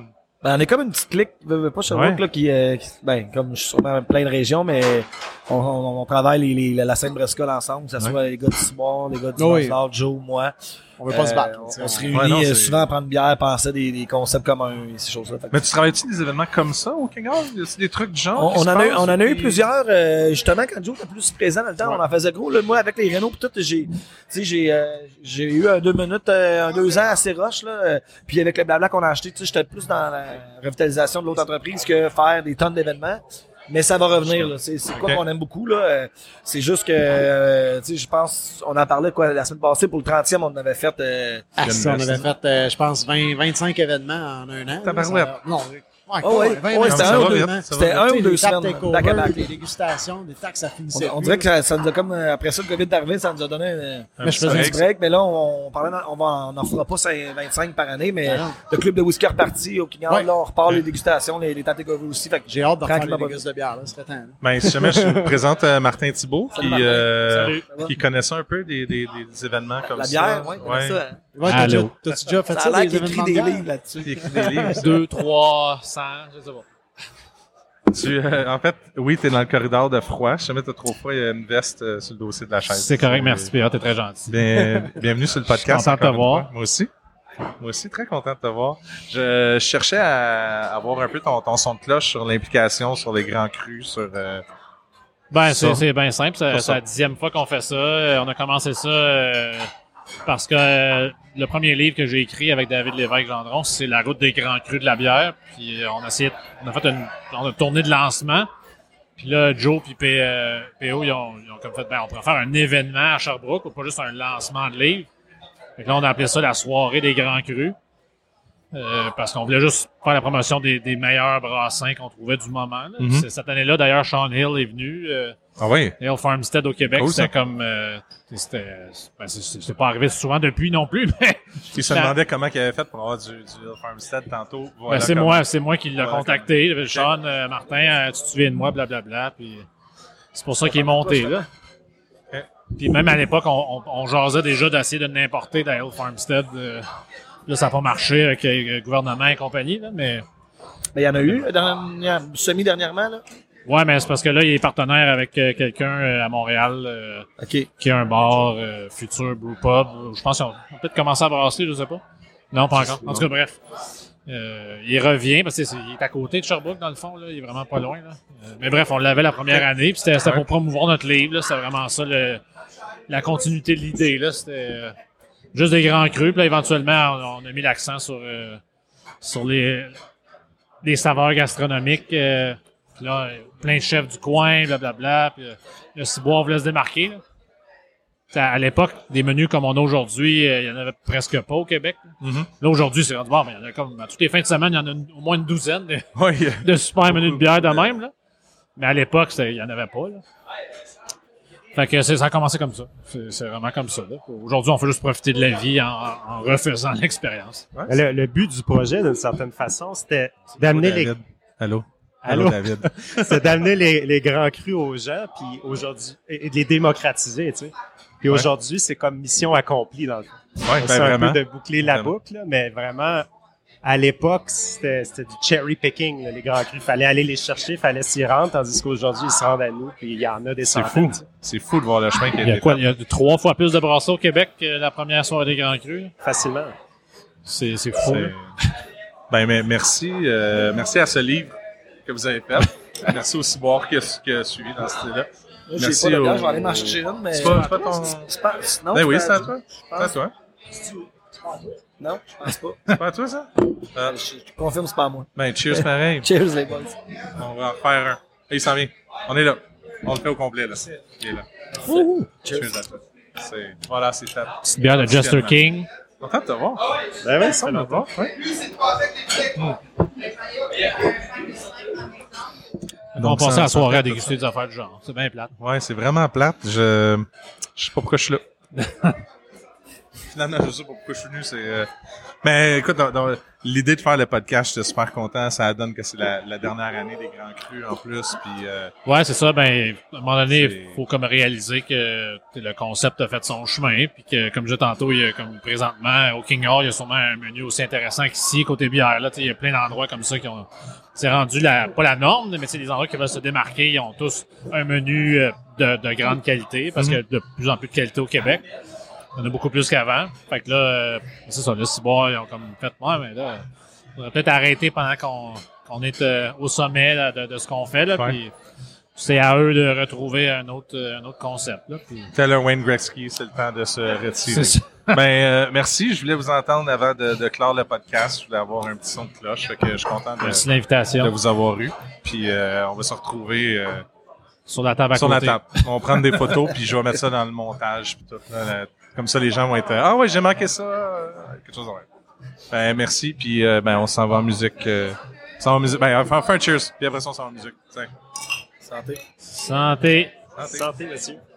Ben, on est comme une petite clique, veux, veux pas Sherbrooke, Ouais. là, qui, euh, qui- ben, comme je suis sûrement plein de régions, mais on, on, on travaille les, les, la scène Brescol ensemble, que ce soit les gars du Ciboire, les gars du Oui. Nord, Joe, moi. On veut pas Euh, se battre. on, tu sais, on se on- réunit Ouais, non, euh, c'est- souvent à prendre une bière, penser à des, des concepts communs et ces choses-là. Fait que- Mais tu travailles-tu des événements comme ça au King Hall? Y a-t-il des trucs du genre? On, qui on se en a, eu- passent, on en a eu puis- plusieurs, euh, justement, quand Joe était plus présent dans le temps, on en faisait gros, là, moi, avec les Renault pis tout, j'ai, tu sais, j'ai, euh, j'ai eu un deux minutes, euh, un deux ans assez rush, là, euh, puis avec le blabla qu'on a acheté, tu sais, j'étais plus dans la revitalisation de l'autre entreprise que faire des tonnes d'événements. Mais ça va revenir, là. C'est, c'est quoi Ok. qu'on aime beaucoup, là. Euh, c'est juste que, euh, tu sais, je pense, on en parlait, quoi, la semaine passée, pour le trentième, on avait fait, euh, Ah, ça, on avait fait, euh, je pense, vingt, vingt-cinq événements en un an. Tabarouette. Ça- Non, ouais, Oh, ouais. vingt, Ouais, vingt, c'était un vingt, ou deux- événements. ça c'était va un Tu ou sais, deux les tables semaines, takeover, back à back. les dégustations, des taxes, ça finissait on, on plus. dirait que ça, ça nous a comme, euh, après ça, le COVID est arrivé, ça nous a donné, euh, Un Mais je petit un faisais petit break. break, mais là, on, on parlait, dans- on va, on en fera pas cinq- vingt-cinq par année, mais Ah non. le club de whisky est reparti au King Hall, Ouais. là, on repart les dégustations, les, les takeovers aussi, fait que J'ai hâte de refaire tranquillement les pas dégustations de bière, là, ce serait temps. là. Ben, si jamais je vous présente euh, Martin Thibault, qui, Salut, Martin. euh, Salut. qui connaissait un peu des, des, des événements comme la ça. bière, ouais, ouais. ça. Ouais, t'as Allô. déjà- T'as-tu déjà fait Ça ça, a l'air des qu'il écrit événements de des bière? livres là-dessus. Il écrit des livres. deux, trois, cent, je sais pas. Tu, euh, en fait, oui, t'es dans le corridor de froid. Si jamais t'as trop froid, il y a une veste euh, sur le dossier de la chaise. C'est correct, Euh, merci P A, t'es très gentil. Bien, bienvenue sur le podcast. Content de te encore une voir. fois. Moi aussi. Moi aussi, très content de te voir. Je cherchais à avoir un peu ton, ton son de cloche sur l'implication sur les grands crus, sur... euh, Ben, Ça. c'est, c'est bien simple. C'est, Pour c'est ça. la dixième fois qu'on fait ça. Euh, On a commencé ça euh, parce que euh, le premier livre que j'ai écrit avec David Lévesque-Gendron, c'est La route des grands crus de la bière. Puis euh, on a essayé, on a fait une, on a tourné de lancement. Puis là, Joe puis P, euh, P O, ils ont, ils ont comme fait, ben, on pourrait faire un événement à Sherbrooke, ou pas juste un lancement de livre. Fait que là, on a appelé ça la soirée des grands crus. Euh, parce qu'on voulait juste faire la promotion des, des meilleurs brassins qu'on trouvait du moment. Là. Mhm. C'est- Cette année-là, d'ailleurs, Sean Hill est venu. Euh, Ah oui? et au Farmstead au Québec, Cool, c'était ça. comme... Euh, c'était ben, c'est- c'est c'est pas arrivé souvent depuis non plus, mais Il se La- demandait comment il avait fait pour avoir du, du Hill Farmstead tantôt. Voilà ben, c'est comment- moi c'est moi qui l'ai Voilà contacté. comment- Sean, euh, Martin, euh, tu te souviens de moi, blablabla. Puis c'est pour ça qu'il est monté, là. Ok. Puis même à l'époque, on, on, on jasait déjà d'essayer de l'importer dans Hill Farmstead. euh, là, ça n'a pas marché avec euh, le gouvernement et compagnie, là, mais... Mais il y en a eu, dernière, semi-dernièrement, là. Ouais, mais c'est parce que là, il est partenaire avec euh, quelqu'un euh, à Montréal euh, OK. qui a un bar euh, futur Brew Pub. Je pense qu'ils ont ont peut-être commencé à brasser, je sais pas. Non, pas encore. En tout cas, bref. Euh, il revient parce qu'il est à côté de Sherbrooke, dans le fond. Là. Il est vraiment pas loin. Là. Euh, mais bref, on l'avait la première année. Puis c'était, c'était pour promouvoir notre livre. Là. C'était vraiment ça, le, la continuité de l'idée. Là. C'était euh, juste des grands crus. Puis là, éventuellement, on, on a mis l'accent sur, euh, sur les, les saveurs gastronomiques. Euh, puis là, plein de chefs du coin, blablabla. Puis euh, le Ciboire voulait se démarquer. Là. T'sais, à l'époque, des menus comme on a aujourd'hui, euh, il y en avait presque pas au Québec. Là, Mhm. Là, aujourd'hui, c'est rendu bon, mais il y en a comme à toutes les fins de semaine, il y en a une- au moins une douzaine de, Oui. de super menus de bière de même. Là. Mais à l'époque, c'était- il y en avait pas. Là. Fait que c'est, ça a commencé comme ça. C'est, c'est vraiment comme ça. Là. Aujourd'hui, on fait juste profiter de la vie en, en refaisant l'expérience. Mais Le, le but du projet, d'une certaine façon, c'était d'amener les, David. Allô? Allô? David. c'était d'amener les, les grands crus aux gens, puis aujourd'hui, et, et de les démocratiser, tu sais. Puis Ouais. aujourd'hui, c'est comme mission accomplie, dans le fond. Ouais, c'est ben un vraiment. peu de boucler la Vraiment. boucle, là, mais vraiment, à l'époque, c'était, c'était du cherry picking, là, les grands crus. Fallait aller les chercher, fallait s'y rendre, tandis qu'aujourd'hui, ils se rendent à nous, puis il y en a des C'est centaines. fou. tu sais. C'est fou de voir le chemin qui a Il y a été quoi? fait. Il y a trois fois plus de brasseurs au Québec que la première soirée des Grands Crus. Facilement. C'est, c'est fou. là. C'est- Ben, mais merci, euh, merci à ce livre que vous avez fait. Merci au Ciboire qui a, qui a suivi dans ce style-là. Moi, j'ai Merci pas de bière, au- je vais aller m'en chercher une, mais... C'est pas, c'est pas ton... C'est pas, non, Ben oui, pas- c'est à toi. C'est à toi. Non, je pense pas. C'est pas à toi, ça? Ah, Je, je confirme, c'est pas à moi. ben, cheers pareil. Cheers, les boys. On va en faire un. Et il s'en vient. On est là. On le fait au complet, là. Il est là. Cheers à toi. C'est... Voilà, c'est ta... Petite bière de Jester King. Content de te voir. Ben oui, Content de te voir, ouais. On Donc, passait ça- la ça soirée à fait déguster des affaires du genre. C'est bien plate. Ouais, c'est vraiment plate. Je, je sais pas pourquoi je suis là. finalement, je sais pas pourquoi je suis venu, c'est... Euh... Mais écoute, dans, dans, l'idée de faire le podcast, j'étais super content. Ça donne que c'est la, la dernière année des Grands Crus en plus. Puis, euh, ouais, c'est ça. Ben, à un moment donné, il faut comme réaliser que le concept a fait son chemin. Puis que, comme je disais tantôt, il y a comme présentement, au King Hall, il y a sûrement un menu aussi intéressant qu'ici, côté bière. Là, il y a plein d'endroits comme ça qui ont... C'est rendu la, pas la norme, mais c'est des endroits qui veulent se démarquer. Ils ont tous un menu de, de grande qualité parce mm-hmm. que de plus en plus de qualité au Québec. Il y en a beaucoup plus qu'avant. Fait que là, euh, c'est ça, le Ciboire, ils ont comme fait, ouais, mais là, on va peut-être arrêter pendant qu'on, qu'on est euh, au sommet là, de, de ce qu'on fait, là. Ouais. Puis c'est à eux de retrouver un autre, un autre concept, là. Puis... Taylor Wayne Gretzky, c'est le temps de se retirer. C'est ça. Ben, euh, merci. Je voulais vous entendre avant de, de clore le podcast. Je voulais avoir un petit son de cloche. Fait que je suis content de, merci l'invitation. de vous avoir eu. Puis, euh, on va se retrouver, euh, sur la table à sur côté. la table. On va prendre des photos puis je vais mettre ça dans le montage puis tout. Là, comme ça, les gens vont être, ah ouais, j'ai manqué ça. Quelque chose de vrai. Ben, merci. Puis, euh, ben, on s'en va en musique, euh, on s'en va en musique. Ben, on va faire un cheers. Puis après ça, on s'en va en musique. Tiens. Santé. Santé. Santé. Santé, monsieur.